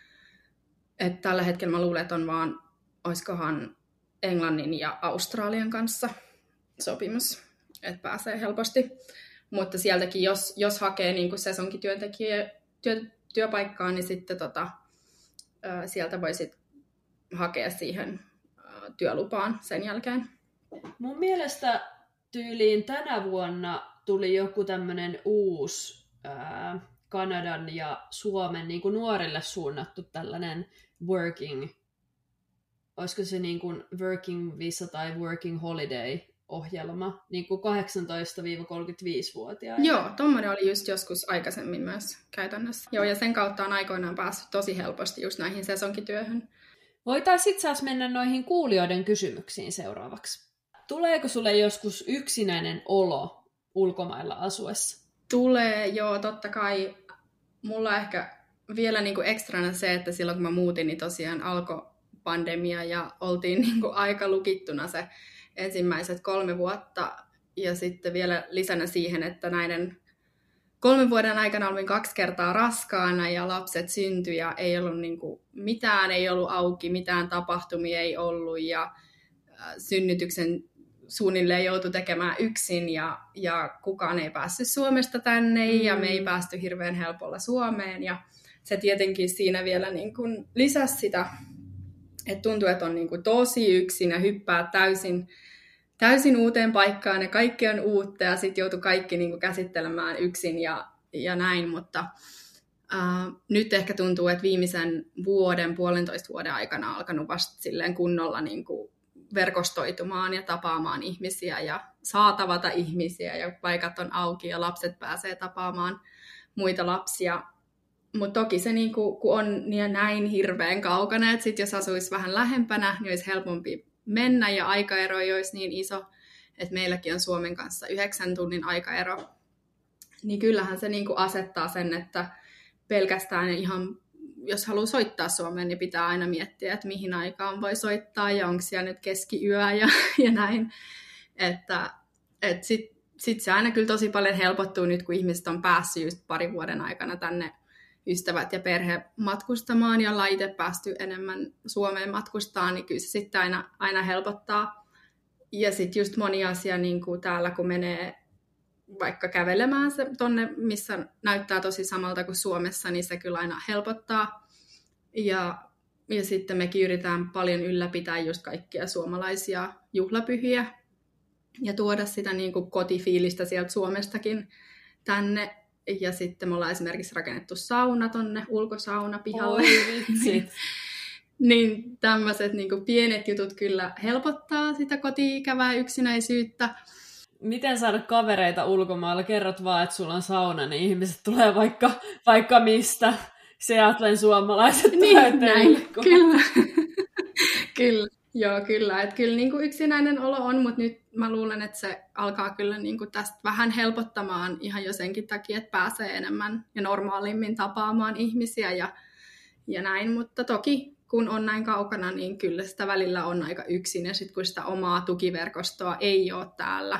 Et tällä hetkellä mä luulen, että on vaan, oiskohan Englannin ja Australian kanssa sopimus, että pääsee helposti. Mutta sieltäkin, jos, jos hakee niin sesonkityöntekijä työ, työpaikkaa, niin sitten tota, sieltä voi sit hakea siihen työlupaan sen jälkeen. Mun mielestä tyyliin tänä vuonna tuli joku tämmönen uusi ää, Kanadan ja Suomen niin kuin nuorille suunnattu tällainen working, olisiko se niin kuin working visa tai working holiday ohjelma, niin kuin kahdeksantoista kolmekymmentäviisi-vuotiaille. Joo, tommoinen oli just joskus aikaisemmin myös käytännössä. Joo, ja sen kautta on aikoinaan päässyt tosi helposti just näihin sesonkityöhön. Voitaisiin itse asiassa mennä noihin kuulijoiden kysymyksiin seuraavaksi. Tuleeko sulle joskus yksinäinen olo ulkomailla asuessa? Tulee, joo, totta kai. Mulla on ehkä vielä niinku ekstrana se, että silloin kun mä muutin, niin tosiaan alkoi pandemia ja oltiin niinku aika lukittuna se ensimmäiset kolme vuotta. Ja sitten vielä lisänä siihen, että näiden kolmen vuoden aikana olin kaksi kertaa raskaana ja lapset syntyi ja ei ollut niinku mitään, ei ollut auki, mitään tapahtumia ei ollut ja synnytyksen suunnilleen joutui tekemään yksin ja, ja kukaan ei päässyt Suomesta tänne mm. ja me ei päästy hirveän helpolla Suomeen ja se tietenkin siinä vielä niin kuin lisäsi sitä, että tuntuu, että on niin kuin tosi yksin ja hyppää täysin, täysin uuteen paikkaan ja kaikki on uutta ja sitten joutui kaikki niin kuin käsittelemään yksin ja, ja näin, mutta Uh, nyt ehkä tuntuu, että viimeisen vuoden, puolentoista vuoden aikana on alkanut vasta silleen kunnolla niin kuin verkostoitumaan ja tapaamaan ihmisiä ja saa tavata ihmisiä ja paikat on auki ja lapset pääsee tapaamaan muita lapsia. Mutta toki se, niinku, kun on niin näin hirveän kaukana, että sit jos asuisi vähän lähempänä, niin olisi helpompi mennä ja aikaero ei olisi niin iso, että meilläkin on Suomen kanssa yhdeksän tunnin aikaero. Niin kyllähän se niinku asettaa sen, että pelkästään ihan, jos haluaa soittaa Suomeen, niin pitää aina miettiä, että mihin aikaan voi soittaa ja onko siellä nyt keskiyö ja, ja näin. Että et sitten sit se aina kyllä tosi paljon helpottuu nyt, kun ihmiset on päässyt just parin vuoden aikana tänne ystävät ja perhe matkustamaan ja ollaan itse päästy enemmän Suomeen matkustamaan, niin kyllä se sitten aina, aina helpottaa. Ja sitten just moni asia niin kuin täällä, kun menee vaikka kävelemään se tonne, missä näyttää tosi samalta kuin Suomessa, niin se kyllä aina helpottaa. Ja, ja sitten mekin yritetään paljon ylläpitää just kaikkia suomalaisia juhlapyhiä ja tuoda sitä niin kuin kotifiilistä sieltä Suomestakin tänne. Ja sitten me ollaan esimerkiksi rakennettu sauna tonne, ulkosauna pihalle. Oi vitsit. Niin tämmöiset niin kuin pienet jutut kyllä helpottaa sitä koti-ikävää yksinäisyyttä. Miten saada kavereita ulkomailla? Kerrot vaan, että sulla on sauna, niin ihmiset tulee vaikka, vaikka mistä. Seattlen suomalaiset niin, näin, kyllä. Kyllä. Joo, kyllä. Että kyllä niin kuin yksinäinen olo on, mutta nyt mä luulen, että se alkaa kyllä niin kuin tästä vähän helpottamaan ihan jo senkin takia, että pääsee enemmän ja normaalimmin tapaamaan ihmisiä ja, ja näin. Mutta toki, kun on näin kaukana, niin kyllä sitä välillä on aika yksin. Ja sitten kun sitä omaa tukiverkostoa ei ole täällä,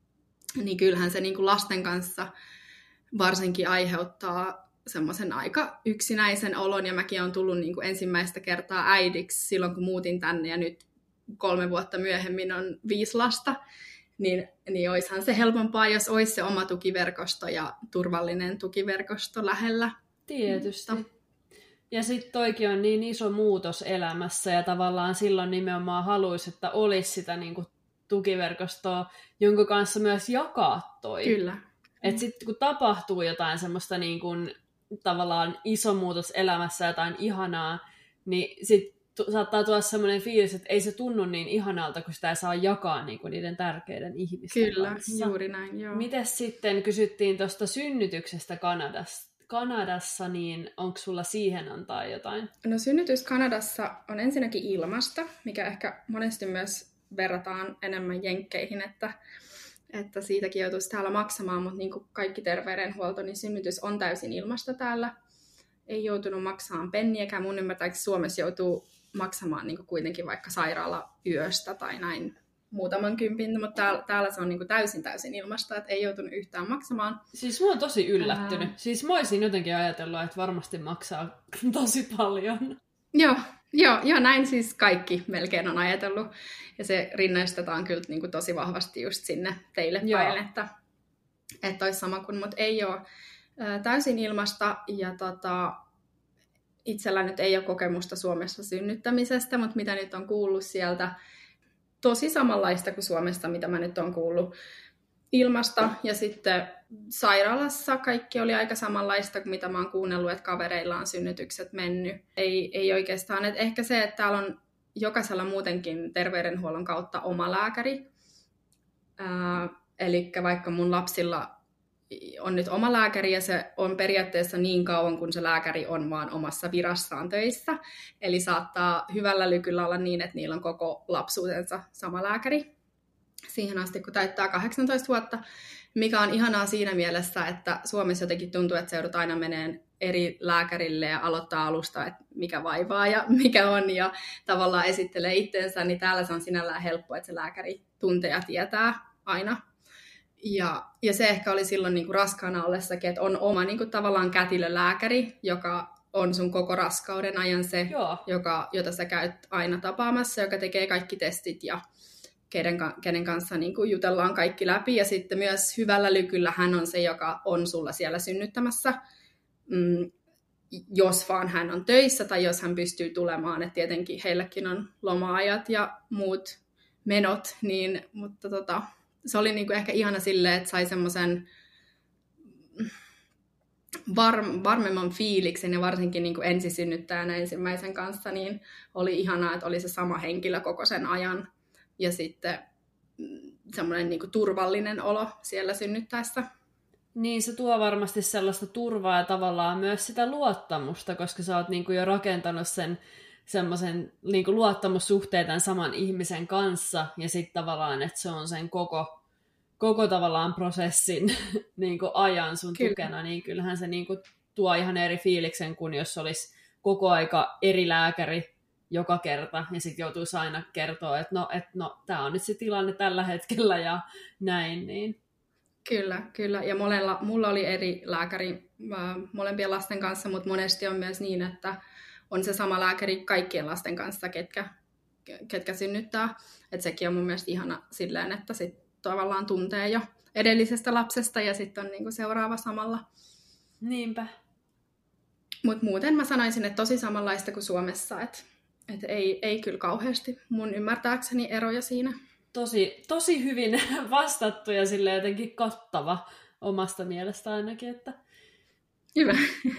niin kyllähän se niin kuin lasten kanssa varsinkin aiheuttaa semmoisen aika yksinäisen olon, ja mäkin olen tullut niin kuin ensimmäistä kertaa äidiksi silloin, kun muutin tänne, ja nyt kolme vuotta myöhemmin on viisi lasta, niin, niin olisihan se helpompaa, jos olisi se oma tukiverkosto ja turvallinen tukiverkosto lähellä. Tietysti. Mutta ja sitten toikin on niin iso muutos elämässä, ja tavallaan silloin nimenomaan haluaisi, että olisi sitä niin kuin tukiverkostoa, jonka kanssa myös jakaa toi. Kyllä. Että sitten kun tapahtuu jotain semmoista niin kuin tavallaan iso muutos elämässä, jotain ihanaa, niin sitten t- saattaa tulla semmoinen fiilis, että ei se tunnu niin ihanalta, kun sitä ei saa jakaa niin kuin niiden tärkeiden ihmisten Kyllä, kanssa. juuri näin, joo. Mites sitten kysyttiin tuosta synnytyksestä Kanadassa, Kanadassa, niin onko sulla siihen antaa jotain? No synnytys Kanadassa on ensinnäkin ilmasta, mikä ehkä monesti myös verrataan enemmän jenkkeihin, että että siitäkin joutuisi täällä maksamaan, mutta niin kuin kaikki terveydenhuolto, niin synnytys on täysin ilmasta täällä. Ei joutunut maksamaan penniäkään. Mun ymmärtääkseni Suomessa joutuu maksamaan niin kuin kuitenkin vaikka sairaalayöstä tai näin muutaman kympin, mutta täällä, täällä se on niin kuin täysin täysin ilmasta, että ei joutunut yhtään maksamaan. Siis mä oon tosi yllättynyt. Ää... Siis mä olisin jotenkin ajatellut, että varmasti maksaa tosi paljon. Joo, joo, joo, näin siis kaikki melkein on ajatellut. Ja se rinnaistetaan kyllä niin kuin tosi vahvasti just sinne teille päin, että, että olisi sama kuin, mutta ei ole ää, täysin ilmasta. Ja tota, itsellä nyt ei ole kokemusta Suomessa synnyttämisestä, mutta mitä nyt on kuullut sieltä, tosi samanlaista kuin Suomesta, mitä mä nyt on kuullut ilmasta. Ja sitten sairaalassa kaikki oli aika samanlaista kuin mitä mä oon kuunnellut, että kavereilla on synnytykset mennyt. Ei, ei oikeastaan, että ehkä se, että täällä on jokaisella muutenkin terveydenhuollon kautta oma lääkäri. Ää, eli vaikka mun lapsilla on nyt oma lääkäri ja se on periaatteessa niin kauan, kun se lääkäri on vaan omassa virassaan töissä. Eli saattaa hyvällä lykyllä olla niin, että niillä on koko lapsuutensa sama lääkäri siihen asti, kun täyttää kahdeksantoista vuotta, mikä on ihanaa siinä mielessä, että Suomessa jotenkin tuntuu, että se joudut aina meneen eri lääkärille ja aloittaa alusta, että mikä vaivaa ja mikä on, ja tavallaan esittelee itsensä, niin täällä se on sinällään helppoa, että se lääkäri tuntee ja tietää aina. Ja, ja se ehkä oli silloin niin kuin raskaana ollessakin, että on oma niin kuin tavallaan kätilölääkäri, joka on sun koko raskauden ajan se, joka, jota sä käyt aina tapaamassa, joka tekee kaikki testit ja kenen, kenen kanssa niin kuin jutellaan kaikki läpi. Ja sitten myös hyvällä lykyllä hän on se, joka on sulla siellä synnyttämässä, mm, jos vaan hän on töissä tai jos hän pystyy tulemaan. Et tietenkin heilläkin on loma-ajat ja muut menot, niin, mutta tota, se oli niin kuin ehkä ihana silleen, että sai semmoisen var- varmemman fiiliksen ja varsinkin niin kuin ensisynnyttäjänä ensimmäisen kanssa, niin oli ihanaa, että oli se sama henkilö koko sen ajan. Ja sitten semmoinen niin kuin turvallinen olo siellä synnyttäessä. Niin, se tuo varmasti sellaista turvaa ja tavallaan myös sitä luottamusta, koska sä oot niinku jo rakentanut sen semmoisen niinku luottamussuhteen tämän saman ihmisen kanssa, ja sitten tavallaan, että se on sen koko, koko tavallaan prosessin niinku ajan sun Kyllä. tukena, niin kyllähän se niinku tuo ihan eri fiiliksen kuin jos olisi koko aika eri lääkäri joka kerta, ja sitten joutuisi aina kertoa, että no, et, no tämä on nyt se tilanne tällä hetkellä, ja näin, niin... Kyllä, kyllä. Ja monella, mulla oli eri lääkäri äh, molempien lasten kanssa, mutta monesti on myös niin, että on se sama lääkäri kaikkien lasten kanssa, ketkä, ketkä synnyttää. Että sekin on mun mielestä ihana silleen, että sit tavallaan tuntee jo edellisestä lapsesta ja sitten on niinku seuraava samalla. Niinpä. Mutta muuten mä sanoisin, että tosi samanlaista kuin Suomessa, että et ei, ei kyllä kauheasti mun ymmärtääkseni eroja siinä. Tosi, tosi hyvin vastattu ja sille jotenkin kattava omasta mielestä ainakin. Että... Hyvä.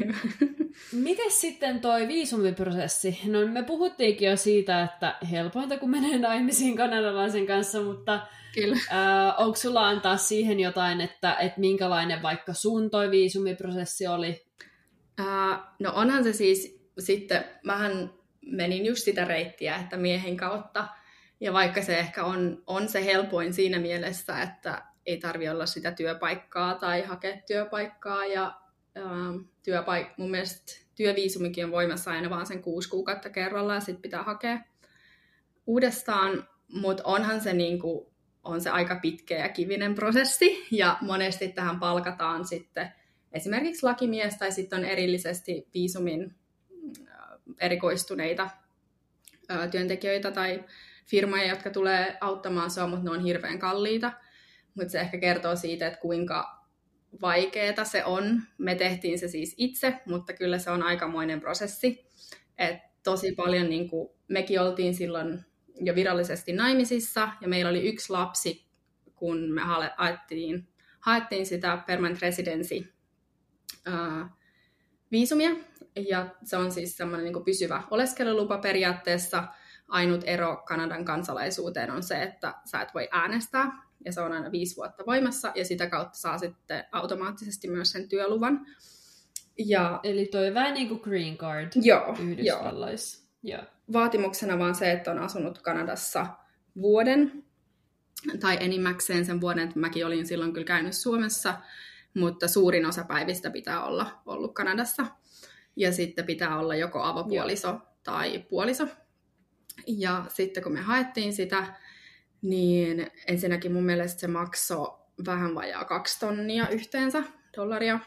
Mites sitten toi viisumiprosessi? No me puhuttiinkin jo siitä, että helpointa kun menee naimisiin kanadalaisen kanssa, mutta äh, onko sulla antaa siihen jotain, että, että minkälainen vaikka sun toi viisumiprosessi oli? Äh, no onhan se siis sitten, mähän menin just sitä reittiä, että miehen kautta. Ja vaikka se ehkä on, on se helpoin siinä mielessä, että ei tarvitse olla sitä työpaikkaa tai hakea työpaikkaa. Ja ää, työpaik- mun mielestä työviisumikin on voimassa aina vaan sen kuusi kuukautta kerralla ja sitten pitää hakea uudestaan. Mutta onhan se, niinku, on se aika pitkä ja kivinen prosessi. Ja monesti tähän palkataan sitten esimerkiksi lakimies tai sitten on erillisesti viisumin ää, erikoistuneita ää, työntekijöitä tai firmoja, jotka tulee auttamaan sua, mutta ne on hirveän kalliita. Mutta se ehkä kertoo siitä, että kuinka vaikeaa se on. Me tehtiin se siis itse, mutta kyllä se on aikamoinen prosessi. Et tosi paljon, niin kuin, mekin oltiin silloin jo virallisesti naimisissa, ja meillä oli yksi lapsi, kun me haettiin, haettiin sitä permanent residency ää, viisumia, ja se on siis semmoinen niin kuin pysyvä oleskelulupa periaatteessa. Ainut ero Kanadan kansalaisuuteen on se, että sä et voi äänestää, ja se on aina viisi vuotta voimassa, ja sitä kautta saa sitten automaattisesti myös sen työluvan. Ja, eli toi vähän niin kuin green card joo, Yhdysvalloissa. Joo. Vaatimuksena vaan se, että on asunut Kanadassa vuoden, tai enimmäkseen sen vuoden, että mäkin olin silloin kyllä käynyt Suomessa, mutta suurin osa päivistä pitää olla ollut Kanadassa. Ja sitten pitää olla joko avopuoliso joo. tai puoliso. Ja sitten kun me haettiin sitä, niin ensinnäkin mun mielestä se maksoi vähän vajaa kaksi tonnia yhteensä dollaria.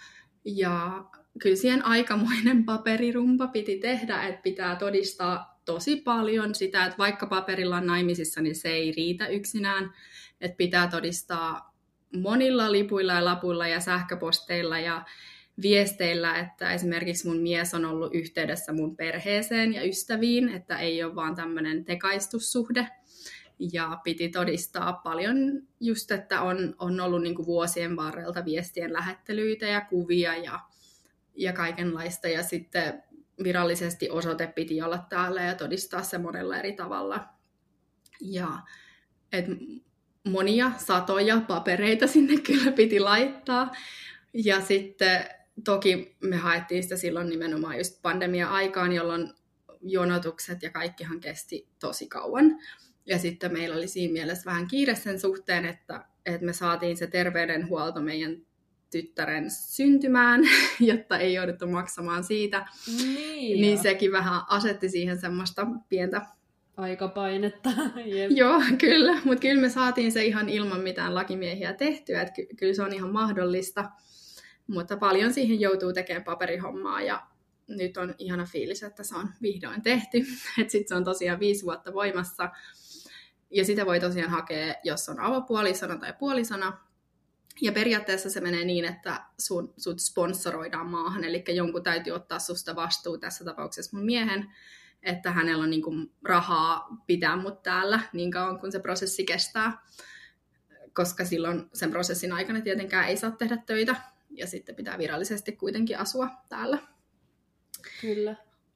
Ja kyllä siihen aikamoinen paperirumpa piti tehdä, että pitää todistaa tosi paljon sitä, että vaikka paperilla on naimisissa, niin se ei riitä yksinään. Että pitää todistaa monilla lipuilla ja lapuilla ja sähköposteilla ja viesteillä, että esimerkiksi mun mies on ollut yhteydessä mun perheeseen ja ystäviin, että ei ole vaan tämmöinen tekaistussuhde. Ja piti todistaa paljon just, että on, on ollut niin kuin vuosien varrelta viestien lähettelyitä ja kuvia ja, ja kaikenlaista. Ja sitten virallisesti osoite piti olla täällä ja todistaa se monella eri tavalla. Ja et monia satoja papereita sinne kyllä piti laittaa. Ja sitten toki me haettiin sitä silloin nimenomaan just pandemia-aikaan, jolloin jonotukset ja kaikkihan kesti tosi kauan. Ja sitten meillä oli siinä mielessä vähän kiire sen suhteen, että, että me saatiin se terveydenhuolto meidän tyttären syntymään, jotta ei jouduttu maksamaan siitä. Niin, niin sekin vähän asetti siihen semmoista pientä aikapainetta. Jep. Joo, kyllä. Mutta kyllä me saatiin se ihan ilman mitään lakimiehiä tehtyä. Että ky- kyllä se on ihan mahdollista. Mutta paljon siihen joutuu tekemään paperihommaa ja nyt on ihana fiilis, että se on vihdoin tehty. Että sitten se on tosiaan viisi vuotta voimassa. Ja sitä voi tosiaan hakea, jos on avopuolisona tai puolisona. Ja periaatteessa se menee niin, että sun, sut sponsoroidaan maahan. Eli jonkun täytyy ottaa susta vastuu, tässä tapauksessa mun miehen, että hänellä on niinku rahaa pitää mut täällä niin kauan, kun se prosessi kestää. Koska silloin sen prosessin aikana tietenkään ei saa tehdä töitä. Ja sitten pitää virallisesti kuitenkin asua täällä. Kyllä.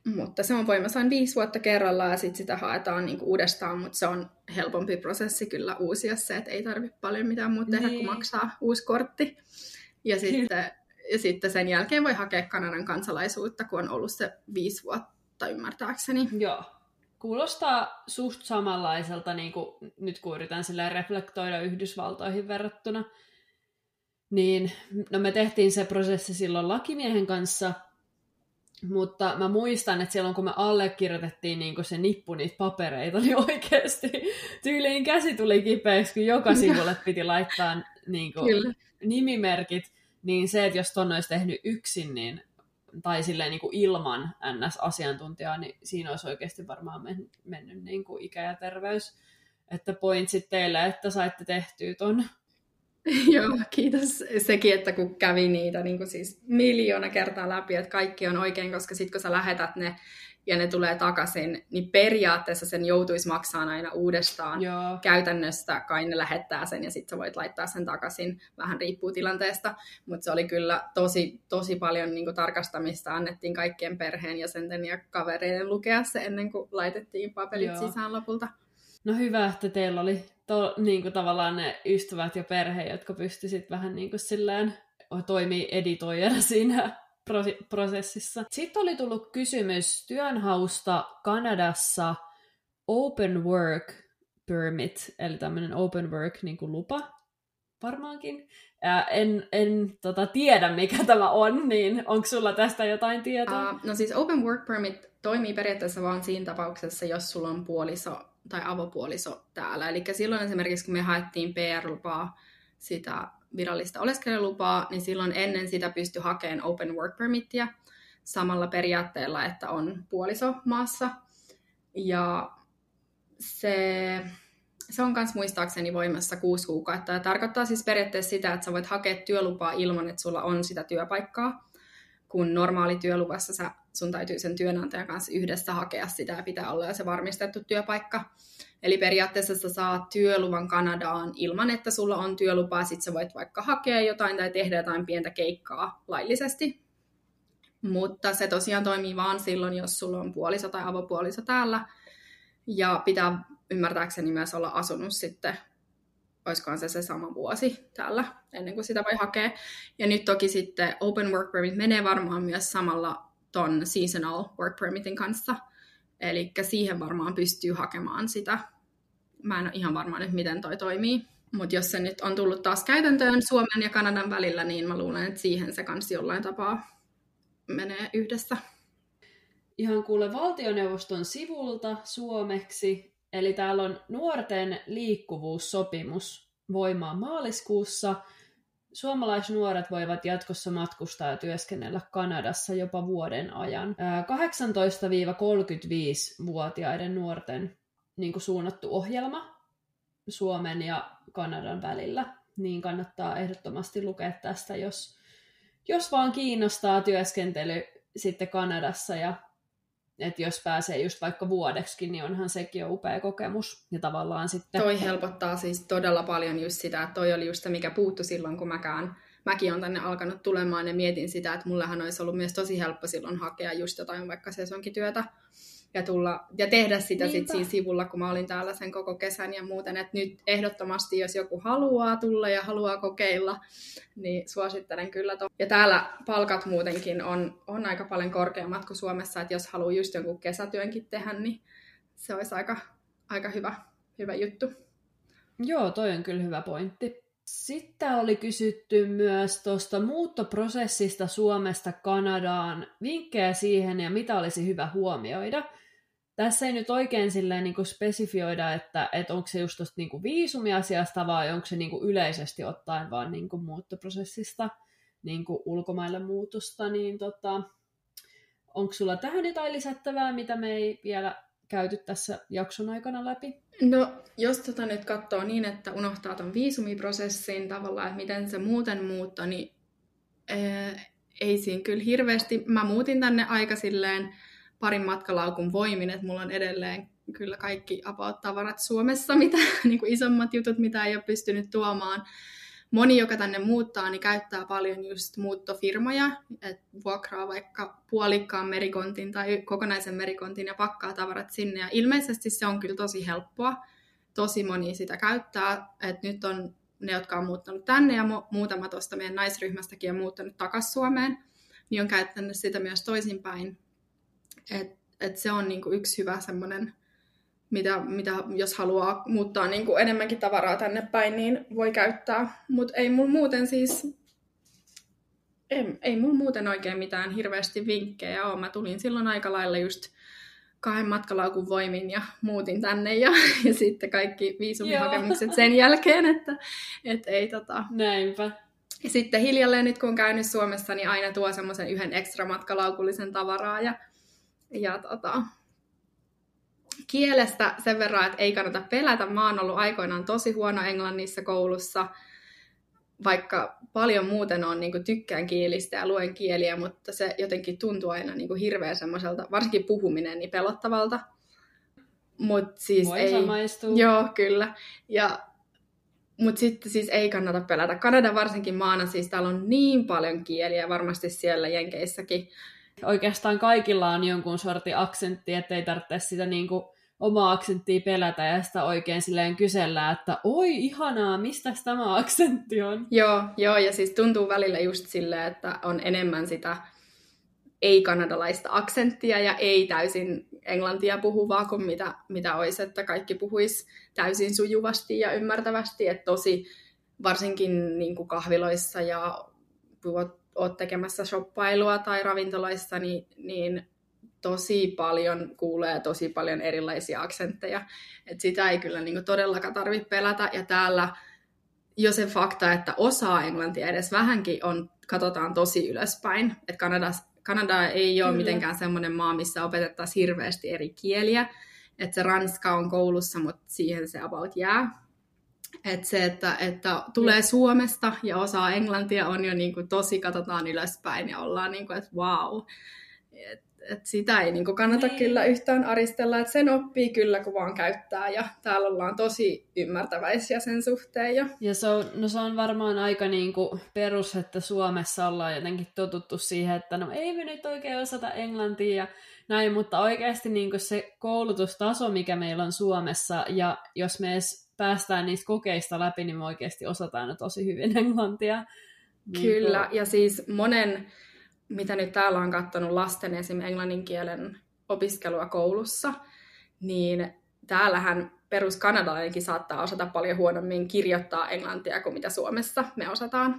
Mutta se on voimassa viisi vuotta kerrallaan ja sitten sitä haetaan niinku uudestaan, mutta se on helpompi prosessi kyllä uusia se, että ei tarvitse paljon mitään muuta tehdä niin. kuin maksaa uusi kortti. Ja sitten, ja sitten sen jälkeen voi hakea Kanadan kansalaisuutta, kun on ollut se viisi vuotta ymmärtääkseni. Joo. Kuulostaa suht samanlaiselta, niin kuin nyt kun yritän silleen reflektoida Yhdysvaltoihin verrattuna. Niin, no me tehtiin se prosessi silloin lakimiehen kanssa, mutta mä muistan, että silloin kun me allekirjoitettiin niin se nippu niitä papereita, niin oikeasti tyyliin käsi tuli kipeäksi, kun joka sivulle piti laittaa niin nimimerkit. Niin se, että jos ton olisi tehnyt yksin, niin, tai silleen niin ilman N S-asiantuntijaa, niin siinä olisi oikeasti varmaan men- mennyt niin ikä ja terveys. Että pointsit teille, että saitte tehtyä ton. Joo, kiitos sekin, että kun kävi niitä niin kuin siis miljoona kertaa läpi, että kaikki on oikein, koska sitten kun sä lähetät ne ja ne tulee takaisin, niin periaatteessa sen joutuisi maksaa aina uudestaan. Joo. Käytännössä kai ne lähettää sen ja sitten sä voit laittaa sen takaisin, vähän riippuu tilanteesta, mutta se oli kyllä tosi, tosi paljon niin kuin tarkastamista, annettiin kaikkien perheenjäsenten ja kavereiden lukea se ennen kuin laitettiin paperit Joo. sisään lopulta. No hyvä, että teillä oli to, niin kuin tavallaan ne ystävät ja perhe, jotka pystyivät vähän niin kuin silleen toimii editoijana siinä prosessissa. Sitten oli tullut kysymys työnhausta Kanadassa Open Work Permit, eli tämmöinen Open Work niin kuin lupa varmaankin. Ää, en en tota, tiedä, mikä tämä on, niin onko sulla tästä jotain tietoa? Uh, no siis Open Work Permit toimii periaatteessa vain siinä tapauksessa, jos sulla on puoliso tai avopuoliso täällä. Eli silloin esimerkiksi, kun me haettiin P R-lupaa, sitä virallista oleskelulupaa, niin silloin ennen sitä pystyi hakemaan Open Work Permittiä samalla periaatteella, että on puoliso maassa. Ja se, se on myös muistaakseni voimassa kuusi kuukautta. Ja tarkoittaa siis periaatteessa sitä, että sä voit hakea työlupaa ilman, että sulla on sitä työpaikkaa. Kun normaali työluvassa sä, sun täytyy sen työnantajan kanssa yhdessä hakea sitä ja pitää olla jo se varmistettu työpaikka. Eli periaatteessa sä saat työluvan Kanadaan ilman, että sulla on työlupaa, sit sä voit vaikka hakea jotain tai tehdä jotain pientä keikkaa laillisesti. Mutta se tosiaan toimii vaan silloin, jos sulla on puoliso tai avopuoliso täällä. Ja pitää ymmärtääkseni myös olla asunut sitten, olisikohan se se sama vuosi täällä, ennen kuin sitä voi hakea. Ja nyt toki sitten Open Work Permit menee varmaan myös samalla ton Seasonal Work Permitin kanssa. Eli siihen varmaan pystyy hakemaan sitä. Mä en ole ihan varma nyt, miten toi toimii. Mutta jos se nyt on tullut taas käytäntöön Suomen ja Kanadan välillä, niin mä luulen, että siihen se kanssa jollain tapaa menee yhdessä. Ihan kuule valtioneuvoston sivulta suomeksi. Eli täällä on nuorten liikkuvuussopimus voimaan maaliskuussa. Suomalaisnuoret voivat jatkossa matkustaa ja työskennellä Kanadassa jopa vuoden ajan. kahdeksantoista–kolmekymmentäviisi-vuotiaiden nuorten niin kuin suunnattu ohjelma Suomen ja Kanadan välillä. Niin kannattaa ehdottomasti lukea tästä, jos, jos vaan kiinnostaa työskentely sitten Kanadassa. Ja että jos pääsee just vaikka vuodeksikin, niin onhan sekin jo upea kokemus. Ja tavallaan sitten... Toi helpottaa siis todella paljon just sitä, että toi oli just se, mikä puuttui silloin, kun mäkään, mäkin olen tänne alkanut tulemaan ja mietin sitä, että mullehan olisi ollut myös tosi helppo silloin hakea just jotain vaikka sesonkityötä ja, tulla, ja tehdä sitä sitten siinä sivulla, kun mä olin täällä sen koko kesän ja muuten. Että nyt ehdottomasti, jos joku haluaa tulla ja haluaa kokeilla, niin suosittelen kyllä. To- ja täällä palkat muutenkin on, on aika paljon korkeammat kuin Suomessa, että jos haluaa just jonkun kesätyönkin tehdä, niin se olisi aika, aika hyvä, hyvä juttu. Joo, toi on kyllä hyvä pointti. Sitten oli kysytty myös tuosta muuttoprosessista Suomesta Kanadaan, vinkkejä siihen ja mitä olisi hyvä huomioida. Tässä ei nyt oikein silleen niin kuin spesifioida, että, että onko se just tuosta niin kuin viisumiasiasta vai onko se niin kuin yleisesti ottaen vaan niin kuin muuttoprosessista, niin kuin ulkomaille muutosta. Niin tota, onko sulla tähän jotain lisättävää, mitä me ei vielä käyty tässä jakson aikana läpi? No, jos tota nyt katsoo niin, että unohtaa ton viisumiprosessin tavallaan, että miten se muuten muuttoi, niin ää, ei siinä kyllä hirveästi. Mä muutin tänne aika silleen parin matkalaukun voimin, että mulla on edelleen kyllä kaikki about-tavarat Suomessa, mitä, niin kuin isommat jutut, mitä ei ole pystynyt tuomaan. moni, joka tänne muuttaa, niin käyttää paljon just muuttofirmoja, että vuokraa vaikka puolikkaan merikontin tai kokonaisen merikontin ja pakkaa tavarat sinne. Ja ilmeisesti se on kyllä tosi helppoa. Tosi moni sitä käyttää. että nyt on ne, jotka on muuttanut tänne ja mu- muutama tuosta meidän naisryhmästäkin on muuttanut takaisin Suomeen, niin on käyttänyt sitä myös toisinpäin. Että et se on niinku yksi hyvä semmoinen, mitä, mitä jos haluaa muuttaa niinku enemmänkin tavaraa tänne päin, niin voi käyttää. Mutta ei mulla muuten siis, ei, ei mulla muuten oikein mitään hirveästi vinkkejä ole. Mä tulin silloin aika lailla just kahden matkalaukun voimin ja muutin tänne ja, ja sitten kaikki viisumihakemukset sen jälkeen, että et ei tota... Näinpä. Ja sitten hiljalleen nyt kun on käynyt Suomessa, niin aina tuo semmoisen yhden ekstra matkalaukullisen tavaraa ja, ja tota... Kielestä sen verran, että ei kannata pelätä. Mä oon ollut aikoinaan tosi huono englannissa koulussa, vaikka paljon muuten on, niin kuin tykkään kielistä ja luen kieliä, mutta se jotenkin tuntuu aina niin kuin hirveän semmoiselta, varsinkin puhuminen, niin pelottavalta. Mut siis Voi ei... samaistua. Joo, kyllä. Ja... Mutta sitten siis ei kannata pelätä. Kanada varsinkin maana, siis täällä on niin paljon kieliä, varmasti siellä Jenkeissäkin. Oikeastaan kaikilla on jonkun sortin aksentti, ettei tarvitse sitä niinku omaa aksenttia pelätä ja sitä oikein silleen kysellä, että oi ihanaa, mistä tämä aksentti on? Joo, joo, ja siis tuntuu välillä just silleen, että on enemmän sitä ei-kanadalaista aksenttia ja ei täysin englantia puhuvaa kuin mitä, mitä olisi, että kaikki puhuisi täysin sujuvasti ja ymmärtävästi. Että tosi varsinkin niin kuin kahviloissa ja oot tekemässä shoppailua tai ravintoloissa, niin, niin tosi paljon kuulee tosi paljon erilaisia aksentteja. Et sitä ei kyllä niin kuin todellakaan tarvitse pelätä. Ja täällä jo se fakta, että osaa englantia edes vähänkin, on, katsotaan tosi ylöspäin. Että Kanadassa Kanada ei ole Kyllä. mitenkään semmoinen maa, missä opetettaisiin hirveästi eri kieliä. Että se ranska on koulussa, mutta siihen se about jää. Että se, että, että tulee Suomesta ja osaa englantia, on jo niinku tosi, katsotaan ylöspäin ja ollaan niin kuin, että wow. Et, et sitä ei niinku kannata niin. kyllä yhtään aristella. Että sen oppii kyllä, kun vaan käyttää. Ja täällä ollaan tosi ymmärtäväisiä sen suhteen. Ja, ja se, on, no se on varmaan aika niinku perus, että Suomessa ollaan jotenkin totuttu siihen, että no ei me nyt oikein osata englantia ja näin, mutta oikeasti niinku se koulutustaso, mikä meillä on Suomessa, ja jos me edes päästään niistä kokeista läpi, niin me oikeasti osataan jo tosi hyvin englantia. Kyllä, niin kun... ja siis monen, mitä nyt täällä on katsonut lasten esim. Englannin kielen opiskelua koulussa, niin täällähän peruskanadalainenkin saattaa osata paljon huonommin kirjoittaa englantia kuin mitä Suomessa me osataan.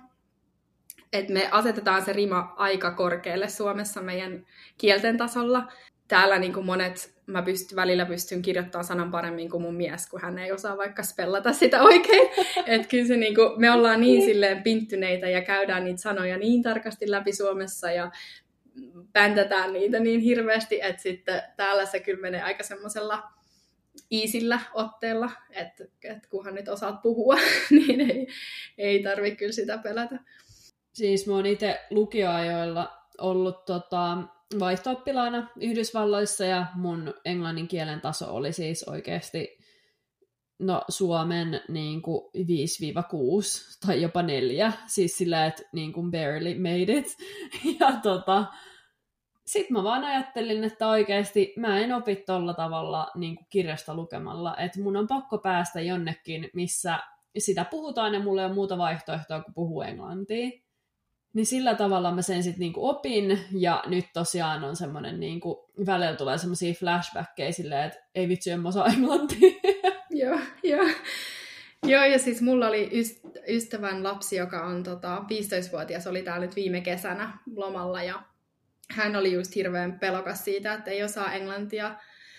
Et me asetetaan se rima aika korkealle Suomessa meidän kielten tasolla. Täällä niin kuin monet, mä pystyn, välillä pystyn kirjoittamaan sanan paremmin kuin mun mies, kun hän ei osaa vaikka spellata sitä oikein. Et kyllä se, niin kuin, me ollaan niin silleen pinttyneitä ja käydään niitä sanoja niin tarkasti läpi Suomessa ja päntätään niitä niin hirveästi, että sitten täällä se kyllä menee aika semmoisella iisillä otteella, että et kunhan nyt osaat puhua, niin ei, ei tarvitse kyllä sitä pelätä. Siis mä oon itse lukioajoilla ollut tota, vaihto-oppilaana Yhdysvalloissa ja mun englannin kielen taso oli siis oikeasti no, Suomen niin kuin viisi kuusi tai jopa neljä, siis sillä, että niin kuin barely made it. Ja tota, sitten mä vaan ajattelin, että oikeasti mä en opi tolla tavalla niin kuin kirjasta lukemalla, että mun on pakko päästä jonnekin, missä sitä puhutaan ja mulla ei ole muuta vaihtoehtoa kuin puhua englantia. Niin sillä tavalla mä sen sitten niinku opin, ja nyt tosiaan on semmoinen, niinku, välillä tulee semmoisia flashbackkejä silleen, että ei vitsi, en mä osaa englantia. Joo, joo. Joo, ja siis mulla oli ystävän lapsi, joka on tota, viisitoistavuotias, oli täällä nyt viime kesänä lomalla, ja hän oli just hirveän pelokas siitä, että ei osaa englantia,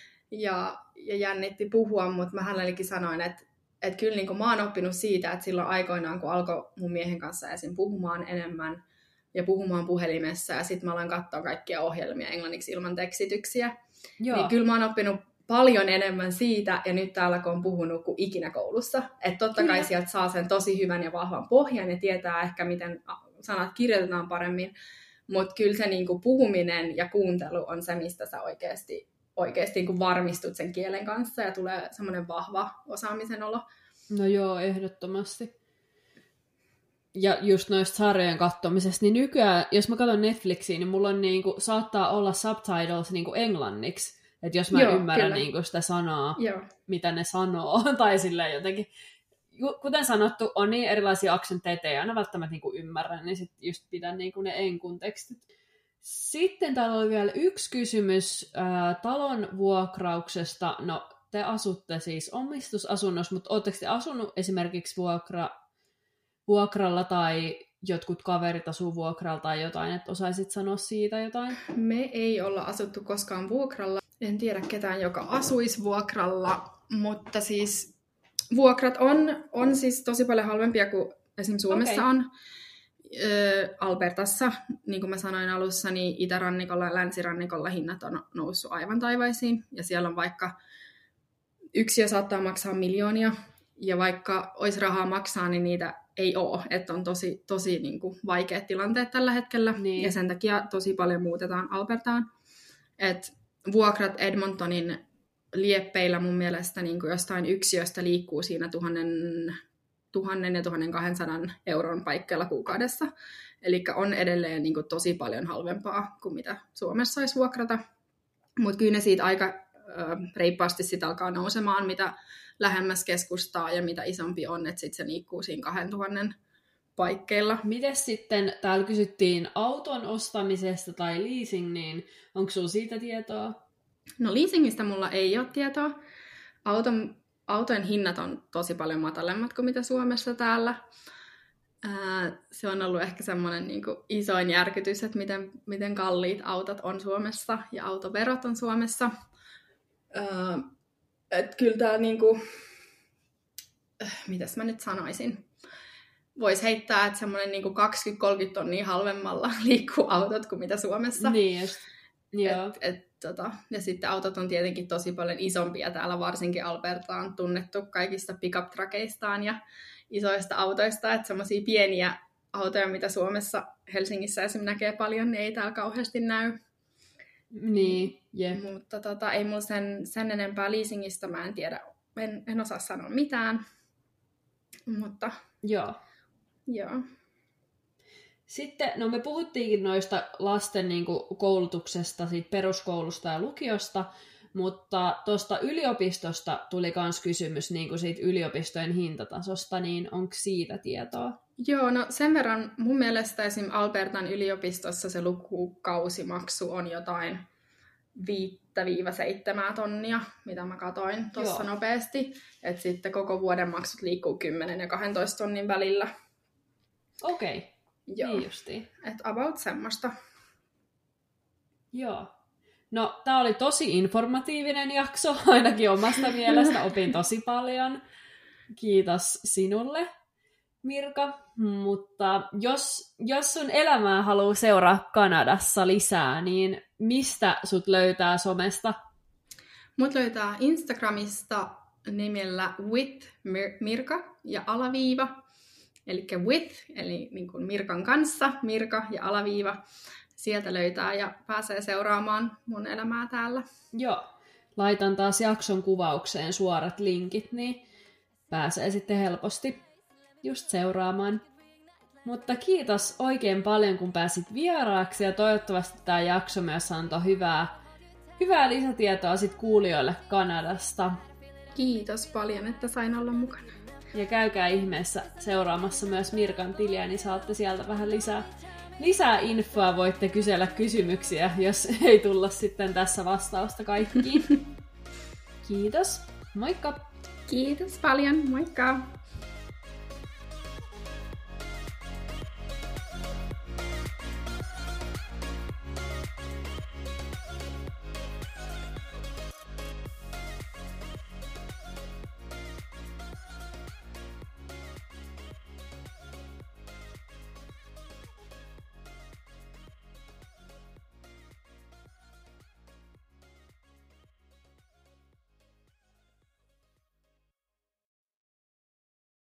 ja, ja jännitti puhua, mutta mä hänellekin sanoin, että et kyllä niin mä oon oppinut siitä, että silloin aikoinaan, kun alkoi mun miehen kanssa esim. Puhumaan enemmän ja puhumaan puhelimessa, ja sitten mä aloin katsoa kaikkia ohjelmia englanniksi ilman tekstityksiä, Joo. niin kyllä mä oon oppinut paljon enemmän siitä, ja nyt täällä kun on puhunut kuin ikinä koulussa. Että totta kai sieltä saa sen tosi hyvän ja vahvan pohjan, ja tietää ehkä, miten sanat kirjoitetaan paremmin, mutta kyllä se niin kuin puhuminen ja kuuntelu on se, mistä sä oikeasti oikeasti niin varmistut sen kielen kanssa ja tulee semmoinen vahva osaamisen olo. No joo, ehdottomasti. ja just noista sarjojen katsomisesta, niin nykyään, jos mä katson Netflixiä, niin mulla on niinku, saattaa olla subtitles niinku englanniksi. Että jos mä Joo, ymmärrän niinku sitä sanaa, Joo. mitä ne sanoo, tai silleen jotenkin. Kuten sanottu, on niin erilaisia aksentteja, että ei aina välttämättä niinku ymmärrä, niin sit just pidän niinku ne enkun tekstit. Sitten täällä oli vielä yksi kysymys ää, talon vuokrauksesta. No, te asutte siis omistusasunnossa, mutta ootteko te asunut esimerkiksi vuokra, vuokralla tai jotkut kaverit asuu vuokralla tai jotain, että osaisit sanoa siitä jotain? Me ei olla asuttu koskaan vuokralla. En tiedä ketään, joka asuisi vuokralla, mutta siis vuokrat on, on siis tosi paljon halvempia kuin esimerkiksi Suomessa okay. on. Ö, Albertassa, niin kuin mä sanoin alussa, niin itärannikolla ja länsirannikolla hinnat on noussut aivan taivaisiin. Ja siellä on vaikka yksiö saattaa maksaa miljoonia, ja vaikka olisi rahaa maksaa, niin niitä ei ole. Että on tosi, tosi niin kuin vaikeat tilanteet tällä hetkellä, niin. Ja sen takia tosi paljon muutetaan Albertaan. Et vuokrat Edmontonin lieppeillä mun mielestä niin kuin jostain yksiöstä liikkuu siinä tuhannen, tuhannen ja tuhannen kahdensadan euron paikkeilla kuukaudessa. Eli on edelleen niin kuin tosi paljon halvempaa kuin mitä Suomessa olisi vuokrata. Mutta kyllä ne siitä aika ö, reippaasti sit alkaa nousemaan, mitä lähemmäs keskustaa ja mitä isompi on, että sitten se liikkuu siinä kahdentuhannen paikkeilla. Mites sitten, täällä kysyttiin auton ostamisesta tai leasing, niin onko sinulla siitä tietoa? No leasingistä mulla ei ole tietoa. Auton, autojen hinnat on tosi paljon matalemmat kuin mitä Suomessa täällä. Ää, se on ollut ehkä semmoinen niin kuin isoin järkytys, että miten, miten kalliit autot on Suomessa ja autoverot on Suomessa. Ää, et kyllä tää niinku, äh, mitäs mä nyt sanoisin, voisi heittää, että semmoinen niinku kaksikymmentä kolmekymmentä tonnia halvemmalla liikkuu autot kuin mitä Suomessa. Niin just. Joo. Et, et, tota, ja sitten autot on tietenkin tosi paljon isompia. Täällä varsinkin Alberta on tunnettu kaikista pick-up-trakeistaan ja isoista autoista. Että semmoisia pieniä autoja, mitä Suomessa, Helsingissä esimerkiksi näkee paljon, niin ei täällä kauheasti näy. Niin, yeah. Mutta tota, ei mulla sen, sen enempää leasingistä, mä en tiedä, en, en osaa sanoa mitään. Mutta joo. Joo. Sitten, no me puhuttiinkin noista lasten niin kuin, koulutuksesta, siitä peruskoulusta ja lukiosta, mutta tuosta yliopistosta tuli myös kysymys niin kuin siitä yliopistojen hintatasosta, niin onko siitä tietoa? Joo, no sen verran mun mielestä esim. Albertan yliopistossa se lukukausimaksu on jotain viisi seitsemän tonnia, mitä mä katoin tuossa nopeasti. Että sitten koko vuoden maksut liikkuu kymmenen ja kaksitoista tonnin välillä. Okei, okay. Niin justiin. Että about semmoista. Joo. No, tää oli tosi informatiivinen jakso, ainakin omasta mielestä. Opin tosi paljon. Kiitos sinulle, Mirka. Mutta jos, jos sun elämää haluaa seuraa Kanadassa lisää, niin mistä sut löytää somesta? Mut löytää Instagramista nimellä with Mirka ja alaviiva. Eli with, eli niin kuin Mirkan kanssa, Mirka ja alaviiva. Sieltä löytää ja pääsee seuraamaan mun elämää täällä. Joo. Laitan taas jakson kuvaukseen suorat linkit, niin pääsee sitten helposti just seuraamaan. Mutta kiitos oikein paljon, kun pääsit vieraaksi, ja toivottavasti tämä jakso myös antoi hyvää, hyvää lisätietoa sit kuulijoille Kanadasta. Kiitos paljon, että sain olla mukana. Ja käykää ihmeessä seuraamassa myös Mirkan tiliä, niin saatte sieltä vähän lisää, lisää infoa. Voitte kysellä kysymyksiä, jos ei tulla sitten tässä vastausta kaikkiin. Kiitos. Moikka! Kiitos paljon. Moikka!